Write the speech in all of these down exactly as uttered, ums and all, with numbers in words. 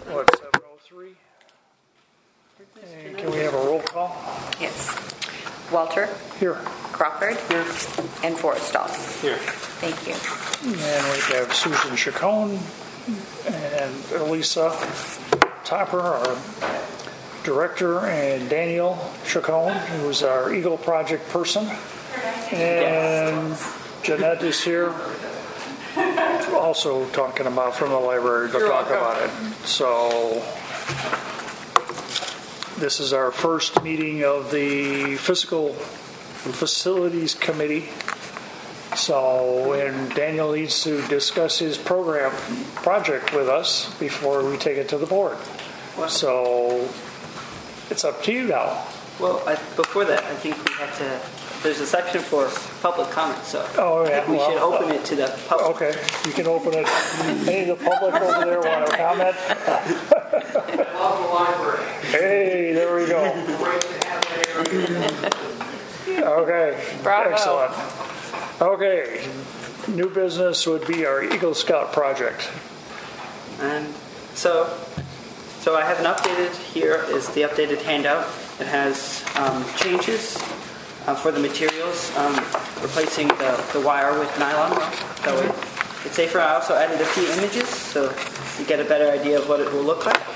what, seven oh three? And can we have a roll call? Yes. Walter? Here. Crawford? Here. And Forrestall? Here. Thank you. And we have Susan Chacon and Elisa Topper, our director, and Daniel Chacon, who's our Eagle Project person. And Jeanette is here, also talking about from the library to talk about it. So this is our first meeting of the Fiscal Facilities Committee. So, and Daniel needs to discuss his program project with us before we take it to the board. So it's up to you now. Well, I, before that, I think we have to. There's a section for public comment, so oh, yeah. I think we well, should open it to the public. Okay, you can open it. Any of the public over there want to comment? Love the library. Hey, there we go. Great to have it here. Okay, Bravo. excellent. Okay, new business would be our Eagle Scout project. And so, so I have an updated. Here is the updated handout. It has um, changes uh, for the materials, um, replacing the, the wire with nylon. That way, it's safer. I also added a few images so you get a better idea of what it will look like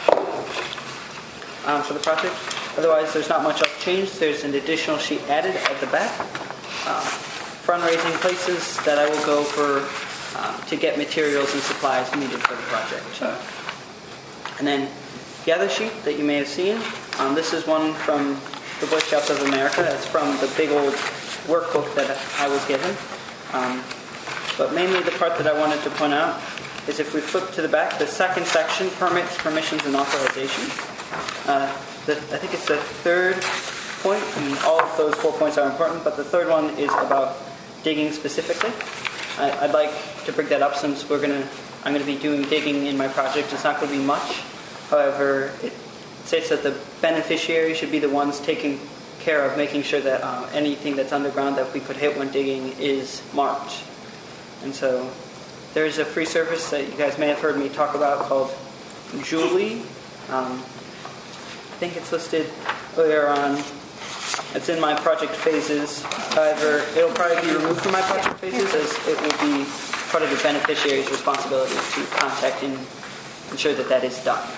um, for the project. Otherwise, there's not much else changed. There's an additional sheet added at the back. Um, fundraising places that I will go for um, to get materials and supplies needed for the project. And then the other sheet that you may have seen, um, this is one from the Boy Scouts of America. It's from the big old workbook that I was given. Um, but mainly the part that I wanted to point out is if we flip to the back, the second section, permits, permissions, and authorizations. Uh, the, I think it's the third point. I mean, all of those four points are important, but the third one is about digging specifically. I, I'd like to bring that up since we're gonna. I'm going to be doing digging in my project. It's not going to be much. However, it states that the beneficiary should be the ones taking care of making sure that uh, anything that's underground that we could hit when digging is marked. And so there's a free service that you guys may have heard me talk about called Julie. Um, I think it's listed earlier on. It's in my project phases. However, it'll probably be removed from my project phases as it will be part of the beneficiary's responsibility to contact and ensure that that is done.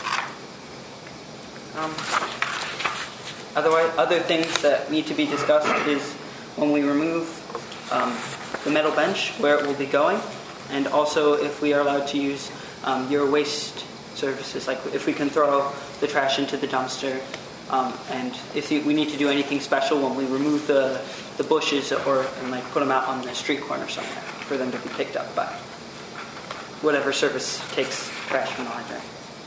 Um, otherwise, other things that need to be discussed is when we remove um, the metal bench, where it will be going, and also if we are allowed to use um, your waste services, like if we can throw the trash into the dumpster. Um, and if you, we need to do anything special when we remove the, the bushes or and like put them out on the street corner somewhere for them to be picked up by whatever service takes trash from the library.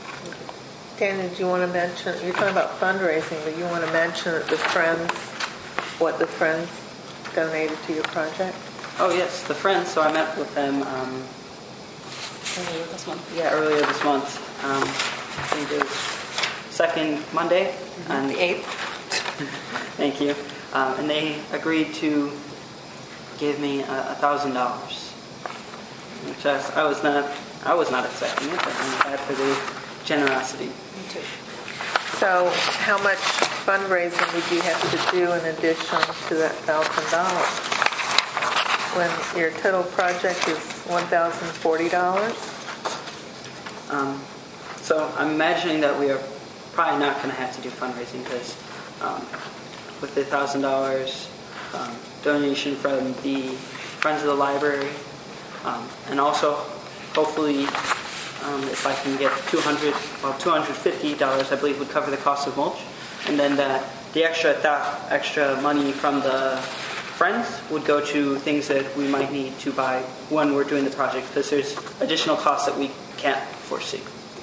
Dan, did you want to mention, you're talking about fundraising, but you want to mention that the Friends, what the Friends donated to your project? Oh yes, the Friends. So I met with them um, Earlier this month. Yeah, earlier this month. Um, I think it was second Monday. Mm-hmm. And the eighth. Thank you. Um, and they agreed to give me a thousand dollars, which I was, I was not. I was not expecting it, but I'm glad for the generosity. Me too. So, how much fundraising would you have to do in addition to that thousand dollars? When your total project is one thousand forty dollars? Um, so I'm imagining that we are probably not going to have to do fundraising because um, with the thousand dollars um, donation from the Friends of the Library, um, and also hopefully um, if I can get two hundred, well, two hundred fifty dollars, I believe would cover the cost of mulch, and then the the extra that extra money from the Friends would go to things that we might need to buy when we're doing the project because there's additional costs that we can't foresee.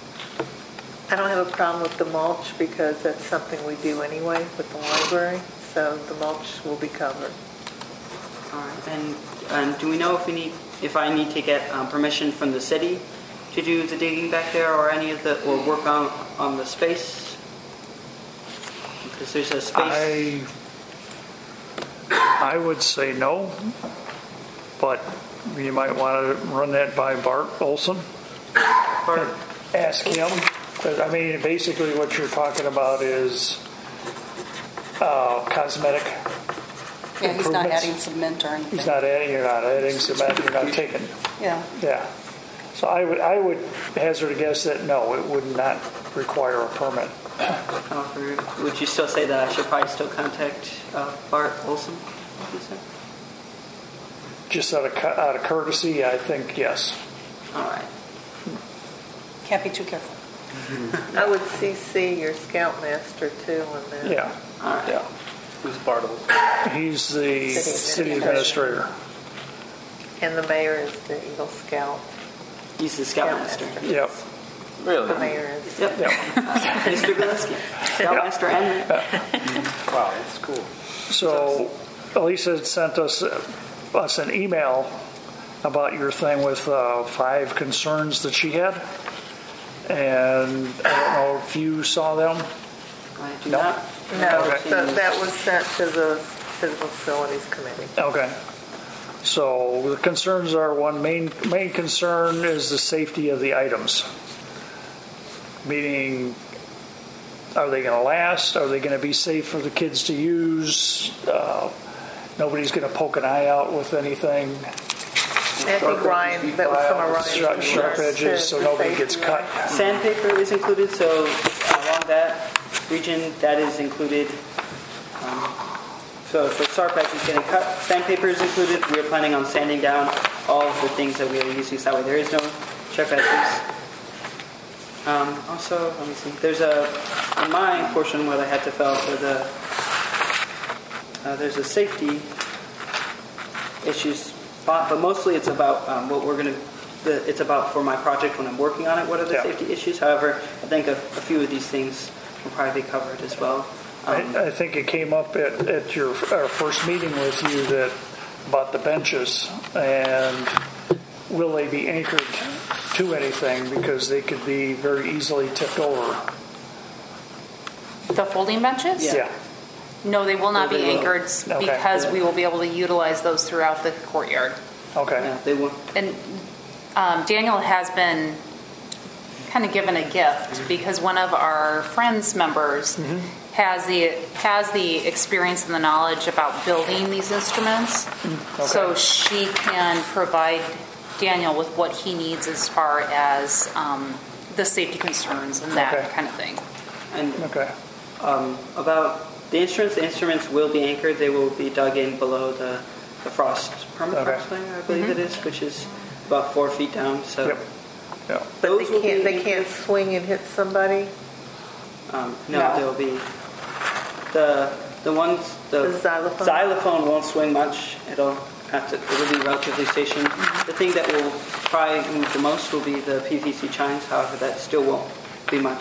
I don't have a problem with the mulch because that's something we do anyway with the library, so the mulch will be covered. All right. And and do we know if we need if I need to get um, permission from the city to do the digging back there or any of the or work on on the space? Because there's a space. I I would say no, but you might want to run that by Bart Olson. Bart. Ask him But, I mean, basically what you're talking about is uh, cosmetic. Yeah, he's not improvements. adding cement or anything. He's not adding, you're not adding cement, you're not taking. Yeah. Yeah. So I would, I would hazard a guess that no, it would not require a permit. However, would you still say that I should probably still contact uh, Bart Olson? You said? Just out of, cu- out of courtesy, I think yes. All right. Can't be too careful. I would C C your scoutmaster too on that. Yeah. All right. Yeah. Who's Bartles? He's the City city administrator. administrator. And the mayor is the Eagle Scout. He's the scoutmaster. Yep. Really? The mayor is. Yep. Yep. Mister Gillespie, scoutmaster and mayor. Wow, that's cool. So Elisa had sent us us an email about your thing with uh, five concerns that she had, and I don't know if you saw them. I do No. not. No, Okay. so that was sent to the Physical Facilities Committee. Okay. So the concerns are, one main main concern is the safety of the items. Meaning, are they going to last? Are they going to be safe for the kids to use? Uh, nobody's going to poke an eye out with anything. I think Ryan, that was some of Ryan's. Sharp, sharp concerns, edges, too, so for nobody safety, gets cut. right? Sandpaper is included, so along that region, that is included. Um, so for S A R P is getting cut, sandpaper is included. We are planning on sanding down all of the things that we are using, so that way there is no sharp edges. Um, also, let me see. There's a in my portion where I had to fill out for the uh, there's a safety issues spot, but mostly it's about um, what we're gonna. The, it's about for my project when I'm working on it. What are the Yeah. safety issues? However, I think a, a few of these things will probably be covered as well. Um, I, I think it came up at, at your our first meeting with you that about the benches, and will they be anchored to anything, because they could be very easily tipped over. The folding benches? Yeah. No, they will not No, be they will. anchored Okay. because we will be able to utilize those throughout the courtyard. Okay. yeah, they will. And um, Daniel has been kind of given a gift because one of our friends members has the has the experience and the knowledge about building these instruments. Okay. So she can provide Daniel with what he needs as far as um, the safety concerns and that Okay. kind of thing. And Okay. um, about the instruments, the instruments will be anchored. They will be dug in below the, the frost permafrost Okay. layer, I believe it is, which is about four feet down. So Yep. Yeah. But those they will can't, be they can't swing and hit somebody? Um, no, No. they'll be the the ones the, The xylophone? xylophone won't swing much. It'll have to. It'll be relatively stationary. The thing that will probably move the most will be the P V C chimes. However, that still won't be much.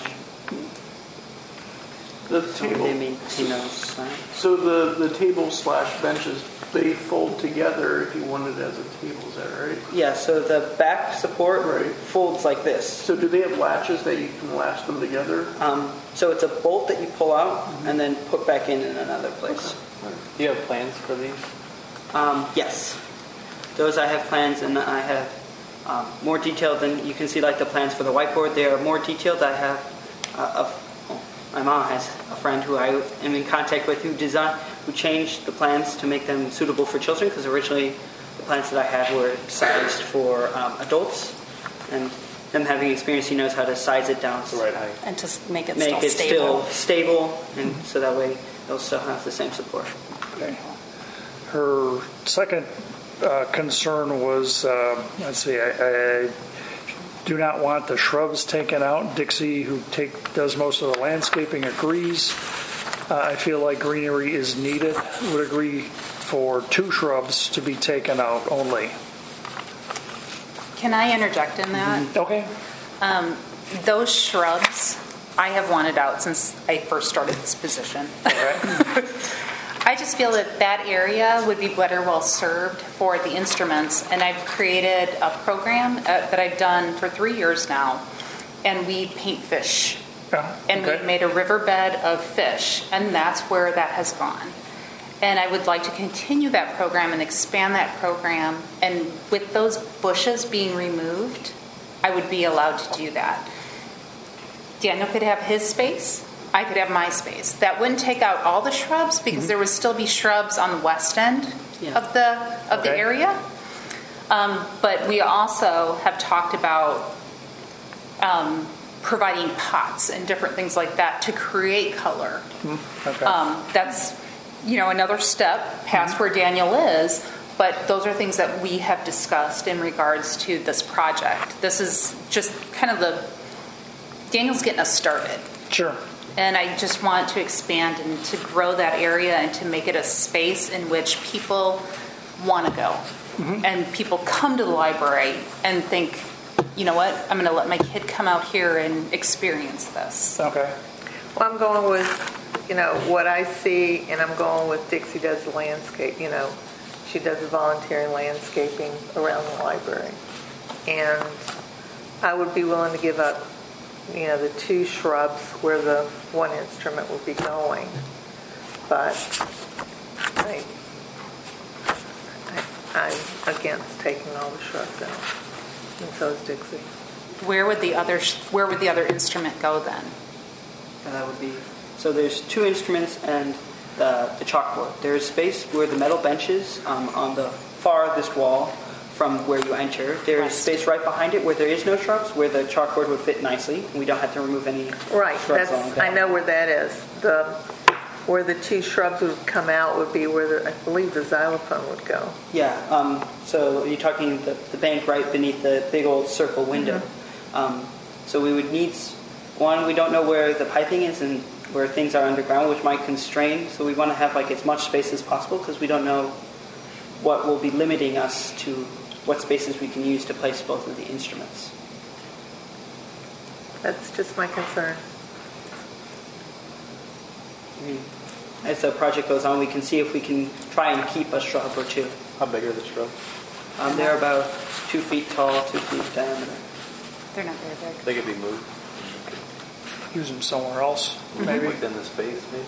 The So table, they maintain those. Uh, so the, the table slash benches, they fold together if you want it as a table, is that right? yeah. So the back support Right. folds like this. So do they have latches that you can latch them together? Um, so it's a bolt that you pull out and then put back in in another place. Do you have plans for these? Um, yes, those I have plans, and I have um, more detailed than you can see. Like the plans for the whiteboard, they are more detailed. I have uh, a, oh, my mom has a friend who I am in contact with who designed, who changed the plans to make them suitable for children, because originally the plans that I had were sized for um, adults, and them having experience, he knows how to size it down, The right height. And to s- make it make still it stable. still stable, and so that way they'll still have the same support. Okay. Her second uh, concern was, uh, let's see, I, I do not want the shrubs taken out. Dixie, who take does most of the landscaping, agrees. Uh, I feel like greenery is needed. Would agree for two shrubs to be taken out only. Can I interject in that? Okay. Um, those shrubs I have wanted out since I first started this position. Okay. I just feel that that area would be better well served for the instruments, and I've created a program uh, that I've done for three years now, and we paint fish. Yeah, And okay. we've made a riverbed of fish, and that's where that has gone. And I would like to continue that program and expand that program, and with those bushes being removed, I would be allowed to do that. Daniel could have his space. I could have my space. That wouldn't take out all the shrubs because there would still be shrubs on the west end Yeah. of the of the Okay. area. Um, but we also have talked about um, providing pots and different things like that to create color. Okay. Um, that's, you know, another step past where Daniel is, but those are things that we have discussed in regards to this project. This is just kind of the, Daniel's getting us started. Sure. And I just want to expand and to grow that area and to make it a space in which people want to go. And people come to the library and think, you know what, I'm going to let my kid come out here and experience this. Okay. Well, I'm going with, you know, what I see, and I'm going with Dixie does the landscape, you know. She does the volunteering landscaping around the library. And I would be willing to give up, you know, the two shrubs where the one instrument would be going. But I, I, I'm against taking all the shrubs out. And so is Dixie. Where would the other where would the other instrument go then? And that would be, so there's two instruments and the, the chalkboard. There is space where the metal benches um, on the farthest wall from where you enter. There is space right behind it where there is no shrubs, where the chalkboard would fit nicely, and we don't have to remove any Right, shrubs that's, along I that. know where that is. The, where the two shrubs would come out would be where the, I believe the xylophone would go. Yeah, um, so you're talking the, the bank right beneath the big old circle window. Mm-hmm. Um, so we would need, s- one, we don't know where the piping is and where things are underground, which might constrain. So we want to have like as much space as possible because we don't know what will be limiting us to what spaces we can use to place both of the instruments. That's just my concern. I mean, as the project goes on, we can see if we can try and keep a shrub or two. How big are the shrubs? Um, they're about two feet tall, two feet diameter. They're not very big. They could be moved. Use them somewhere else, maybe. Within the space, maybe?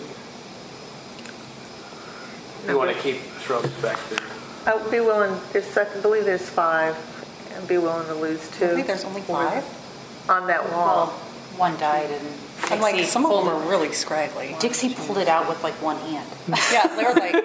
You want to keep shrubs back there? I would be willing, there's, I believe there's five. I'd be willing to lose two. I think there's only five. On that Well, wall. one died and I'm like, Dixie some of them pulled- are really scraggly. Dixie pulled it out with like one hand. Yeah, they're like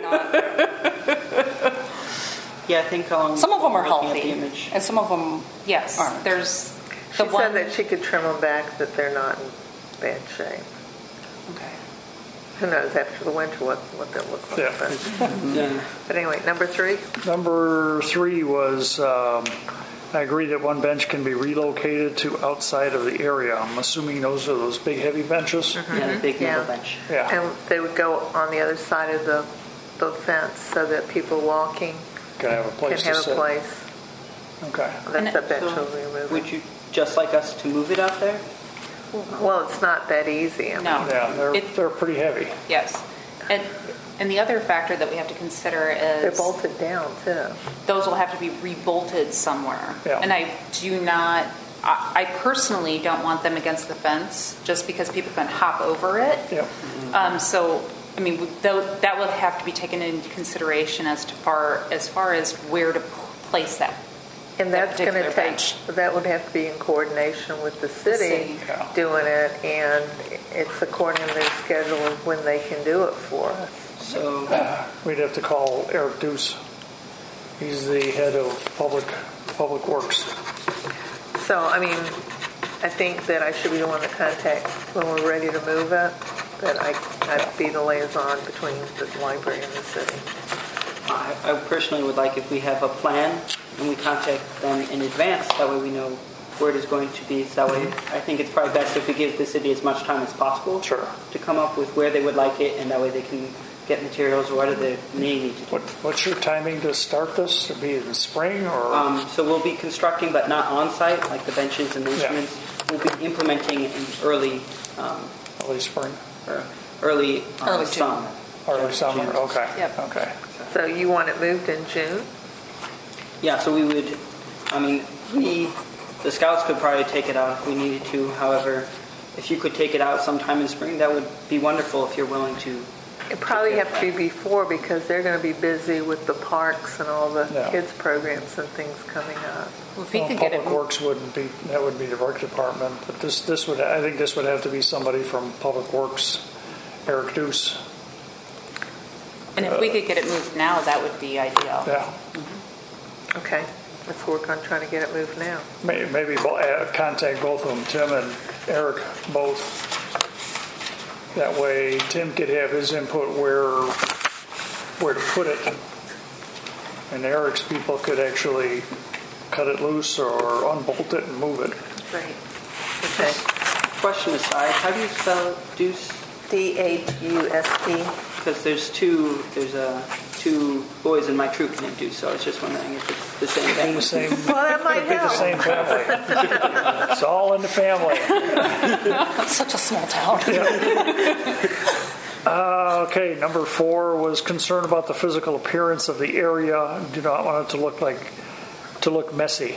not. Yeah, I think um, Some of them are looking at healthy, the image. and some of them. Yes, Aren't. there's She the one. said that she could trim them back, that they're not in bad shape. Okay. Who knows after the winter what, what they'll look like. Yeah. But, Yeah. but anyway, number three. Number three was, um, I agree that one bench can be relocated to outside of the area. I'm assuming those are those big heavy benches? Yeah, the big metal Yeah. bench. Yeah. And they would go on the other side of the, the fence so that people walking Can have a can place to have a sit. place. Okay. That's a bench So, will be removed. would you just like us to move it out there? Well, it's not that easy. I mean, No. Yeah, they're, It- they're pretty heavy. Yes. And, and the other factor that we have to consider They're is bolted down too. those will have to be rebolted somewhere. Yeah. And I do not, I, I personally don't want them against the fence just because people can hop over it. Yep. Um, so, I mean, tho- that would have to be taken into consideration as to far, as far as where to p- place that. And that that's going to particular take, bench. that would have to be in coordination with the city city. Yeah. doing it, and it's according to their schedule of when they can do it for us. So, We'd have to call Eric Deuce. He's the head of public, public works. So, I mean, I think that I should be the one to contact when we're ready to move it, that I, I'd be the liaison between the library and the city. I, I personally would like if we have a plan and we contact them in advance, that way we know where it is going to be. So that way, I think it's probably best if we give the city as much time as possible Sure. to come up with where they would like it, and that way they can get materials or what do they need to do. What, what's your timing to start this? To be in the spring or? Um, so we'll be constructing, but not on site, like the benches and the Yeah. instruments. We'll be implementing in early, um, Early spring? or early, uh, Early June. summer. Early summer? June. Okay. Yep. Okay. So you want it moved in June? Yeah, so we would, I mean, we, the scouts could probably take it out if we needed to. However, if you could take it out sometime in spring, that would be wonderful if you're willing to It probably have to be before because they're going to be busy with the parks and all the Yeah. kids programs and things coming up. Well, if we Well, could get it, Public Works wouldn't be, that would be the rec department, but this, this would, I think this would have to be somebody from Public Works, Eric Deuce. and if we could get it moved now, that would be ideal. Yeah, Okay, let's work on trying to get it moved now. May- maybe bo- uh, contact both of them, Tim and Eric, both. That way Tim could have his input where, where to put it. And Eric's people could actually cut it loose or unbolt it and move it. Great. Okay. Question aside, how do you spell deuce? D H U S E. Because there's two, there's uh, two boys in my troop named Deuce, so I was just wondering if it's the same thing. The same, Well, that might it'd be the help. same family. It's all in the family. Such a small town. Uh, okay, number four was concern about the physical appearance of the area. Do not want it to look like, to look messy.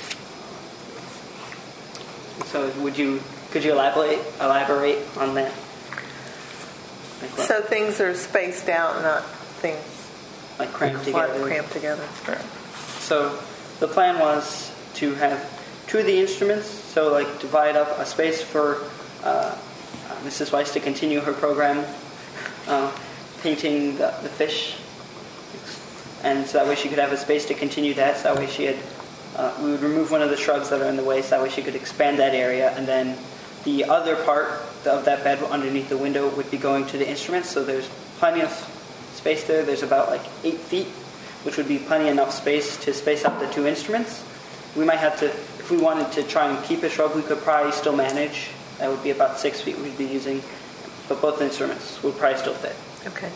So would you, could you elaborate, elaborate on that? Like what? So things are spaced out, not things Like cramped cramped together? cramped together. So the plan was to have two of the instruments, so like divide up a space for uh, uh, Missus Weiss to continue her program uh, painting the, the fish, and so that way she could have a space to continue that. So that way she had, uh, we would remove one of the shrubs that are in the way, so that way she could expand that area, and then the other part of that bed underneath the window would be going to the instruments. So there's plenty of space there. There's about like eight feet, which would be plenty enough space to space out the two instruments. We might have to, if we wanted to try and keep a shrub, we could probably still manage. That would be about six feet we'd be using, but both instruments would probably still fit. Okay.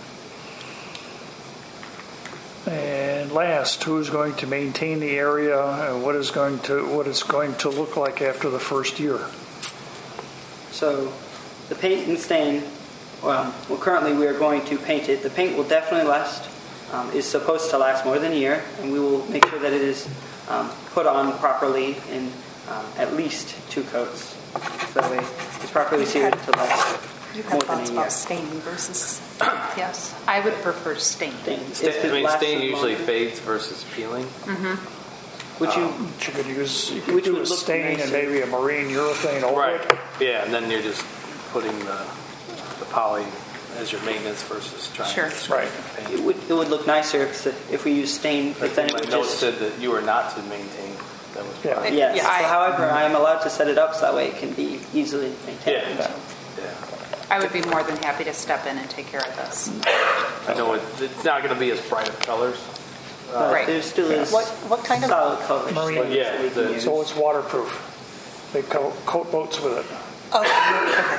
And last, who's going to maintain the area and what is going to what it's going to look like after the first year? So the paint and stain, well, well currently we are going to paint it. The paint will definitely last, um, is supposed to last more than a year, and we will make sure that it is um, put on properly in um, at least two coats. So that way it's properly sealed to last You more have than thoughts a year. about staining versus, yes. I would prefer stain. Stain. Stain, If I it mean, lasts stain as usually long- fades versus peeling. Which you, You could use, you could Which do would a look stain and nicer. maybe a marine urethane over Right. it. Yeah, and then you're just putting the, the poly as your maintenance versus trying Sure. to Right. paint. it would it would look nicer if, the- if we use stain, I but then think it my would notes just... said that you were not to maintain. That was Yeah. fine. Yes. Yeah, I- So however, I am allowed to set it up so that way it can be easily maintained. Yeah. Yeah. I would be more than happy to step in and take care of this. I know it, it's not going to be as bright of colors. But Right. there still is What, what kind of, solid colors. Marine. that Yeah, we can the- use. So it's waterproof. They coat, coat boats with it. oh, okay.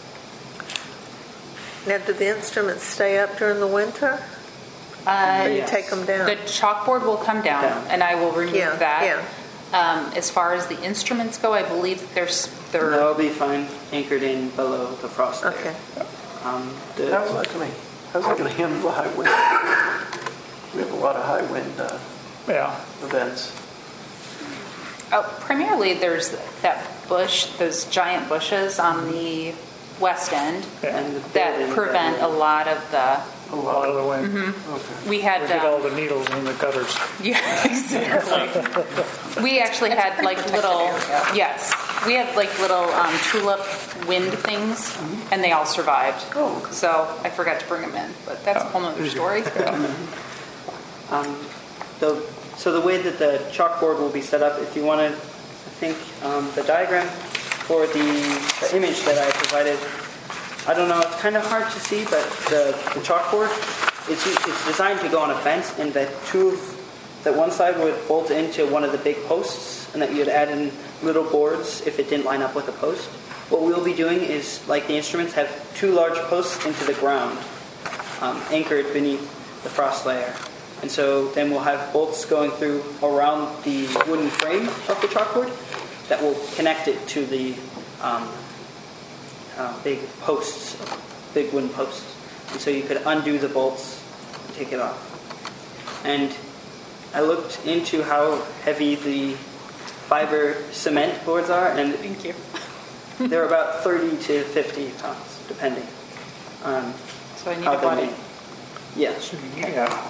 Now, do the instruments stay up during the winter? Uh, Or you yes. take them down? The chalkboard will come down, Down. and I will remove Yeah, that. yeah. Um, as far as the instruments go, I believe there's they're They'll be fine, anchored in below the frost layer. Okay. Um, the, How's that going to, how's that going to handle the high wind? We have a lot of high wind uh, Yeah. events. oh, primarily there's that bush, those giant bushes on the west end and the that building prevent a that- lot of the. A lot of the wind. We We had. get all Um, the needles in the gutters. yeah, exactly. We actually had like little. Yes, we had like little um, tulip wind things, and they all survived. Oh. So I forgot to bring them in, but that's a whole nother story. Um, the, so the way that the chalkboard will be set up, if you want to, I think um, the diagram for the, the image that I provided, I don't know, it's kind of hard to see, but the, the chalkboard, it's, it's designed to go on a fence, and that two of, that one side would bolt into one of the big posts, and that you'd add in little boards if it didn't line up with a post. What we'll be doing is, like the instruments, have two large posts into the ground, um, anchored beneath the frost layer. And so then we'll have bolts going through around the wooden frame of the chalkboard that will connect it to the um, uh, big posts, big wooden posts. And so you could undo the bolts and take it off. And I looked into how heavy the fiber cement boards are, and Thank you. they're about thirty to fifty pounds, depending. Um, So I need how a they buddy. may- Yeah. Yeah.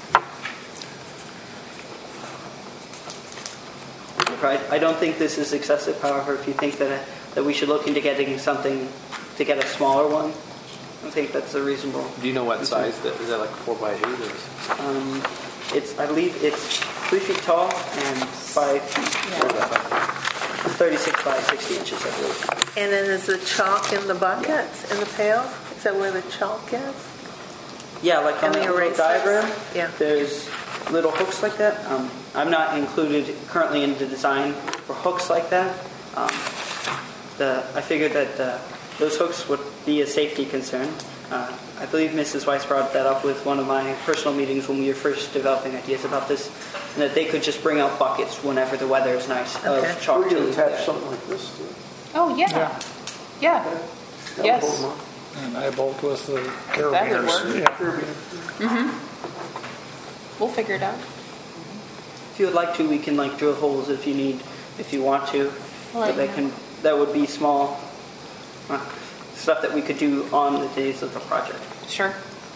Right. I don't think this is excessive. However, if you think that uh, that we should look into getting something to get a smaller one, I think that's a reasonable. Do you know what size that is? That like four by eight or? is- Um, it's I believe it's three feet tall and five feet. It's thirty-six by sixty inches, I believe. And then is the chalk in the buckets, in the pail? Is that where the chalk is? Yeah, like on And the the little erasers? diagram. Yeah. There's little hooks like that. Um, I'm not included currently in the design for hooks like that. Um, the I figured that uh, those hooks would be a safety concern. Uh, I believe Missus Weiss brought that up with one of my personal meetings when we were first developing ideas about this, and that they could just bring out buckets whenever the weather is nice Okay. of chalk We to could leave attach there. something like this to it. Oh, yeah. Yeah. Yeah. That Yes. would hold 'em up. And I bolt with the That would carabiners. work. Yeah. We'll figure it out. If you would like to, we can like drill holes if you need, if you want to. I'll let But you that can that would be small uh, stuff that we could do on the days of the project. Sure.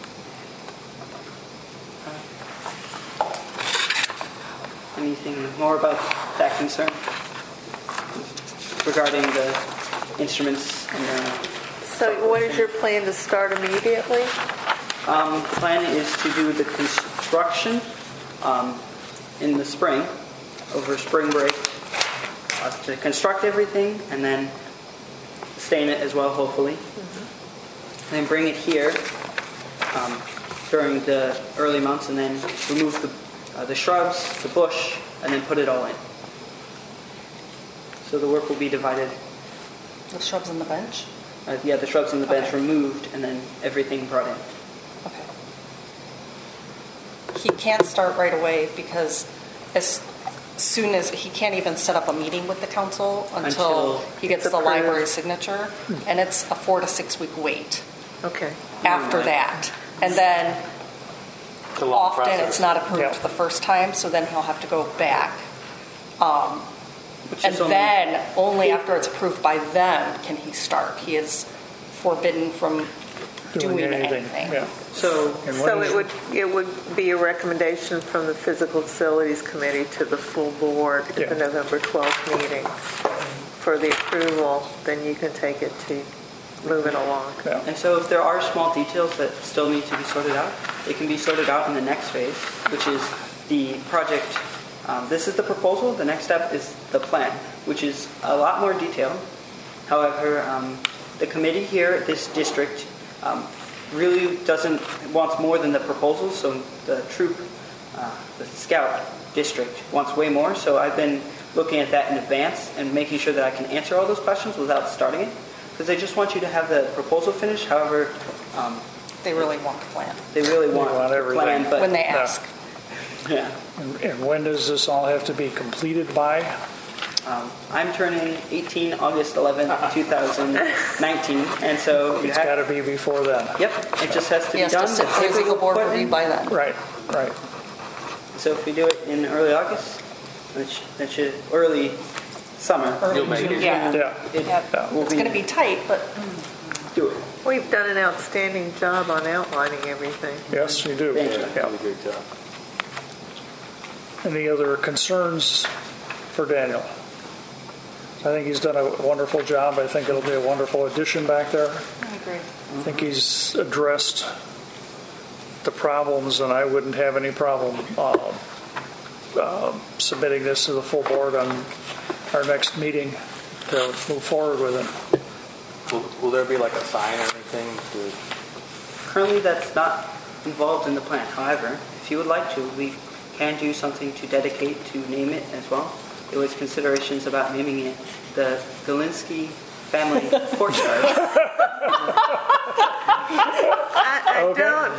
Anything more about that concern regarding the instruments and the So what is your plan to start immediately? Um, the plan is to do the construction um, in the spring, over spring break, uh, to construct everything and then stain it as well, hopefully. And then bring it here um, during the early months and then remove the, uh, the shrubs, the bush, and then put it all in. So the work will be divided. The shrubs on the bench? Uh, yeah, the shrubs on the bench Okay. removed and then everything brought in. Okay. He can't start right away because as soon as, he can't even set up a meeting with the council until Until he gets it's the approved. library signature. And it's a four to six week wait Okay. after Right. that. And then It's a long often process. it's not approved Yeah. the first time, so then he'll have to go back. Um, Which And is only- then, only after it's approved by them can he start. He is forbidden from doing anything. Yeah. So And So when it is- would, it would be a recommendation from the Physical Facilities Committee to the full board at the Yeah. November twelfth meeting for the approval, then you can take it to move it along. Yeah. And so if there are small details that still need to be sorted out, they can be sorted out in the next phase, which is the project. Um, this is the proposal. The next step is the plan, which is a lot more detailed. However, um, the committee here at this district um, really doesn't, wants more than the proposal, so the troop, uh, the scout district wants way more. So I've been looking at that in advance and making sure that I can answer all those questions without starting it, because they just want you to have the proposal finished. However, um, They really want the plan they really want, want the everything. plan, but when they Yeah. ask. yeah. And and when does this all have to be completed by? Um, I'm turning eighteen August eleventh, two thousand nineteen, and so you It's got have. to be before then. Yep, it just has to He be has done. to sit the for his legal board paperwork review put in. by then. Right, right. So if we do it in early August, which that should early summer, You'll make it. Yeah. Yeah. it Yep. will It's going to be tight, but do it. We've done an outstanding job on outlining everything. Yes, you do. Thank you. Yeah. Really great job. Any other concerns for Daniel? I think he's done a wonderful job. I think it'll be a wonderful addition back there. I agree. I think he's addressed the problems, and I wouldn't have any problem uh, uh, submitting this to the full board on our next meeting to move forward with it. Will, will there be like a sign or anything to? Currently, that's not involved in the plan. However, if you would like to, we can do something to dedicate, to name it as well. There was considerations about naming it the Galinsky Family Courtyard. I, I Okay. don't.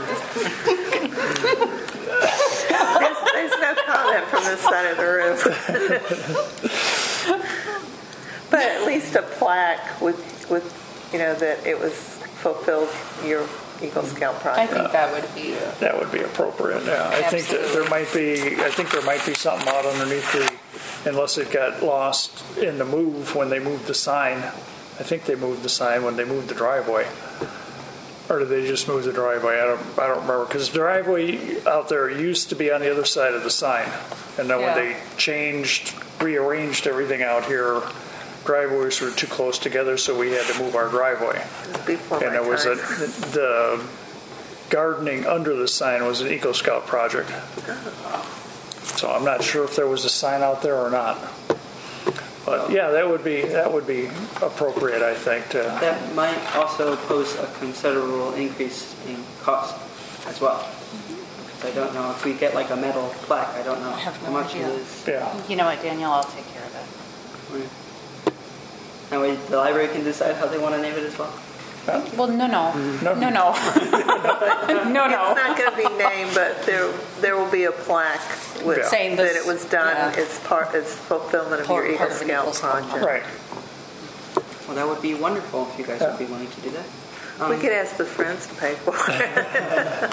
there's, there's no comment from this side of the room. But at least a plaque with, with, you know, that it was fulfilled your Eagle Scout I project. think that would be. That would be appropriate, yeah. I think that there might be, I think there might be something out underneath the, unless it got lost in the move when they moved the sign. I think they moved the sign when they moved the driveway. Or did they just move the driveway? I don't, I don't remember, because the driveway out there used to be on the other side of the sign. And then when Yeah. they changed, rearranged everything out here, driveways were too close together, so we had to move our driveway. Before my And it was a, time. the gardening under the sign was an Eco Scout project. So I'm not sure if there was a sign out there or not. But yeah, that would be, that would be appropriate, I think, to, That might also pose a considerable increase in cost as well. Because I don't know if we get like a metal plaque, I don't know I have no how much idea. it is. yeah. You know what, Daniel, I'll take care of it. That way the library can decide how they want to name it as well. Well, no, no, No. no, no, no, It's no. not going to be named, but there there will be a plaque with, Yeah. Saying that this- it was done yeah. as part as fulfillment of Part- your part Eagle of an Scout Eagle Scout project. Right. Well, that would be wonderful if you guys Yeah. would be willing to do that. We Um, could ask the friends to pay for it.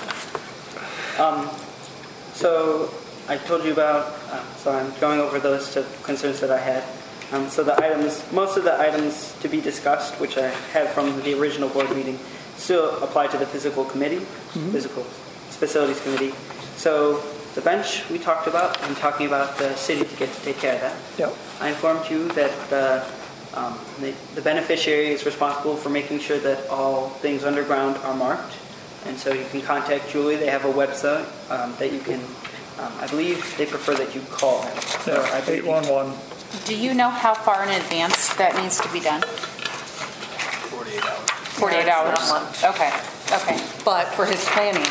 So I told you about, uh, so I'm going over the list of concerns that I had. Um, so the items, most of the items to be discussed, which I had from the original board meeting, still apply to the physical committee, physical facilities committee. So the bench we talked about, I'm talking about the city to get to take care of that. Yep. I informed you that the, um, the, the beneficiary is responsible for making sure that all things underground are marked. And so you can contact Julie. They have a website um, that you can, um, I believe they prefer that you call them. So I Yeah, believe eight you- one one. Do you know how far in advance that needs to be done? forty-eight hours. forty-eight Yeah, hours? it's not much. Okay, okay. But for his planning,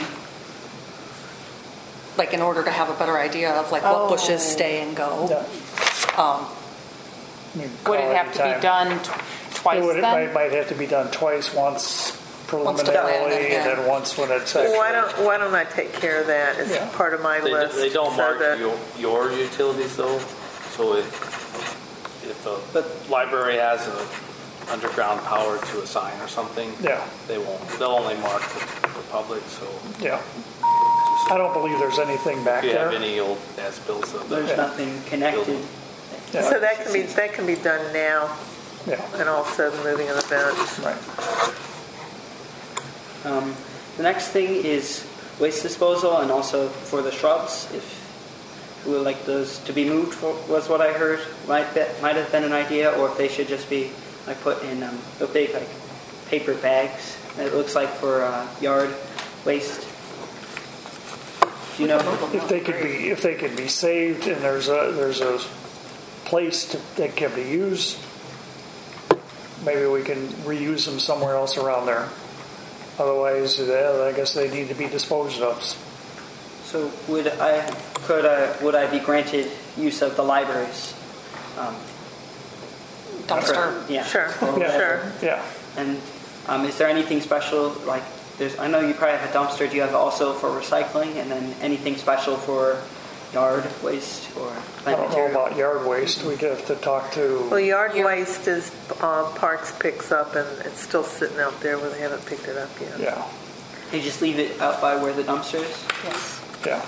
like in order to have a better idea of like what bushes stay and go, Yeah. um, I mean, Would call it have to be anytime. done tw- It twice would, it might, then? might have to be done twice, once to plan it, preliminarily, yeah. and then once when it's actually. Why don't Why don't I take care of that as Yeah. part of my They, list? they don't so mark that- your, your utilities though, so if, if the But- library has a underground power to a sign or something, Yeah, they won't, they'll only mark the, the public, so yeah. I don't believe there's anything back if you have there. any old as-bills of There's the nothing connected. Yeah. So that can be that can be done now, Yeah, and also the moving of the bench. right. Um, the next thing is waste disposal and also for the shrubs. If we would like those to be moved, for, was what I heard. Might be, might have been an idea, or if they should just be like put in um, the big like paper bags. It looks like for uh, yard waste. Do you know? If they could be, if they could be saved and there's a, there's a place to, that can be used, maybe we can reuse them somewhere else around there. Otherwise, uh, I guess they need to be disposed of. So would I could I would I be granted use of the libraries? Um, dumpster. yeah. Sure, or whatever. sure. Yeah. And um, is there anything special, like, there's, I know you probably have a dumpster, do you have also for recycling, and then anything special for yard waste or I plant don't know material? about yard waste. We'd have to talk Well, to, yard waste is uh, Parks picks up, and it's still sitting out there where they haven't picked it up yet. yeah, You just leave it out by where the dumpster is? Yes. yeah.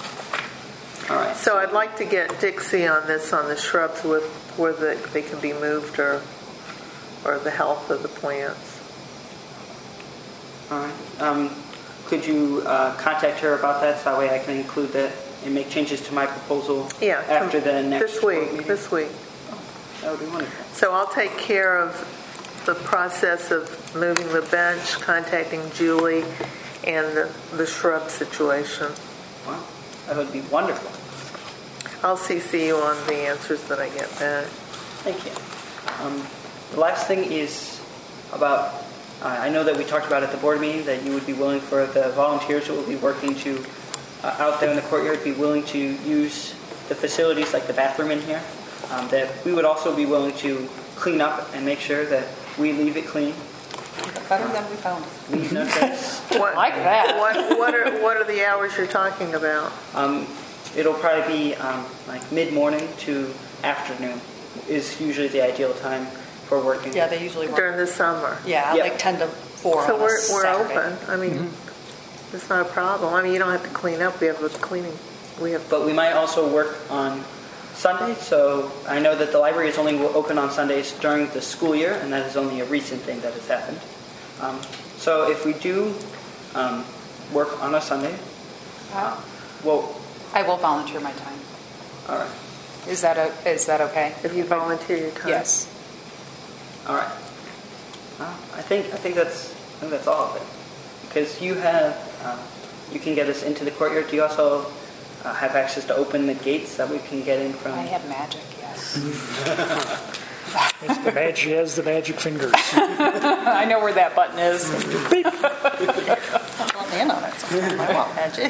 All right. So I'd like to get Dixie on this, on the shrubs, with whether they can be moved or or the health of the plants. All right. Um, could you uh, contact her about that, so that way I can include that and make changes to my proposal Yeah. after the next This board week, meeting? this week. That would be wonderful. So I'll take care of the process of moving the bench, contacting Julie, and the, the shrub situation. Wow. That would be wonderful. I'll C C you on the answers that I get back. Thank you. Um, the last thing is about, uh, I know that we talked about at the board meeting that you would be willing for the volunteers who will be working to, uh, out there in the courtyard, be willing to use the facilities like the bathroom in here. Um, that we would also be willing to clean up and make sure that we leave it clean. Better than we found. Leave no trace. What, Like that. What, what are what are the hours you're talking about? Um, it'll probably be um, like mid-morning to afternoon is usually the ideal time for working. Yeah, they usually work. During the summer. Yeah, Yep. like ten to four So on a we're, we're Saturday. open. I mean, it's not a problem. I mean, you don't have to clean up. We have a cleaning. We have. But we might also work on Sundays. So I know that the library is only open on Sundays during the school year, and that is only a recent thing that has happened. Um, so if we do um, work on a Sunday, uh, well, I will volunteer my time. all right, Is that a, is that okay? If you volunteer your time. Yes. all right. Uh, I think I think that's I think that's all of it. Because you have uh, you can get us into the courtyard. Do you also uh, have access to open the gates that we can get in from? I have magic, yes. It's the magic, she has the magic fingers. I know where that button is. Beep. I'll land on it. Sometime. I want magic.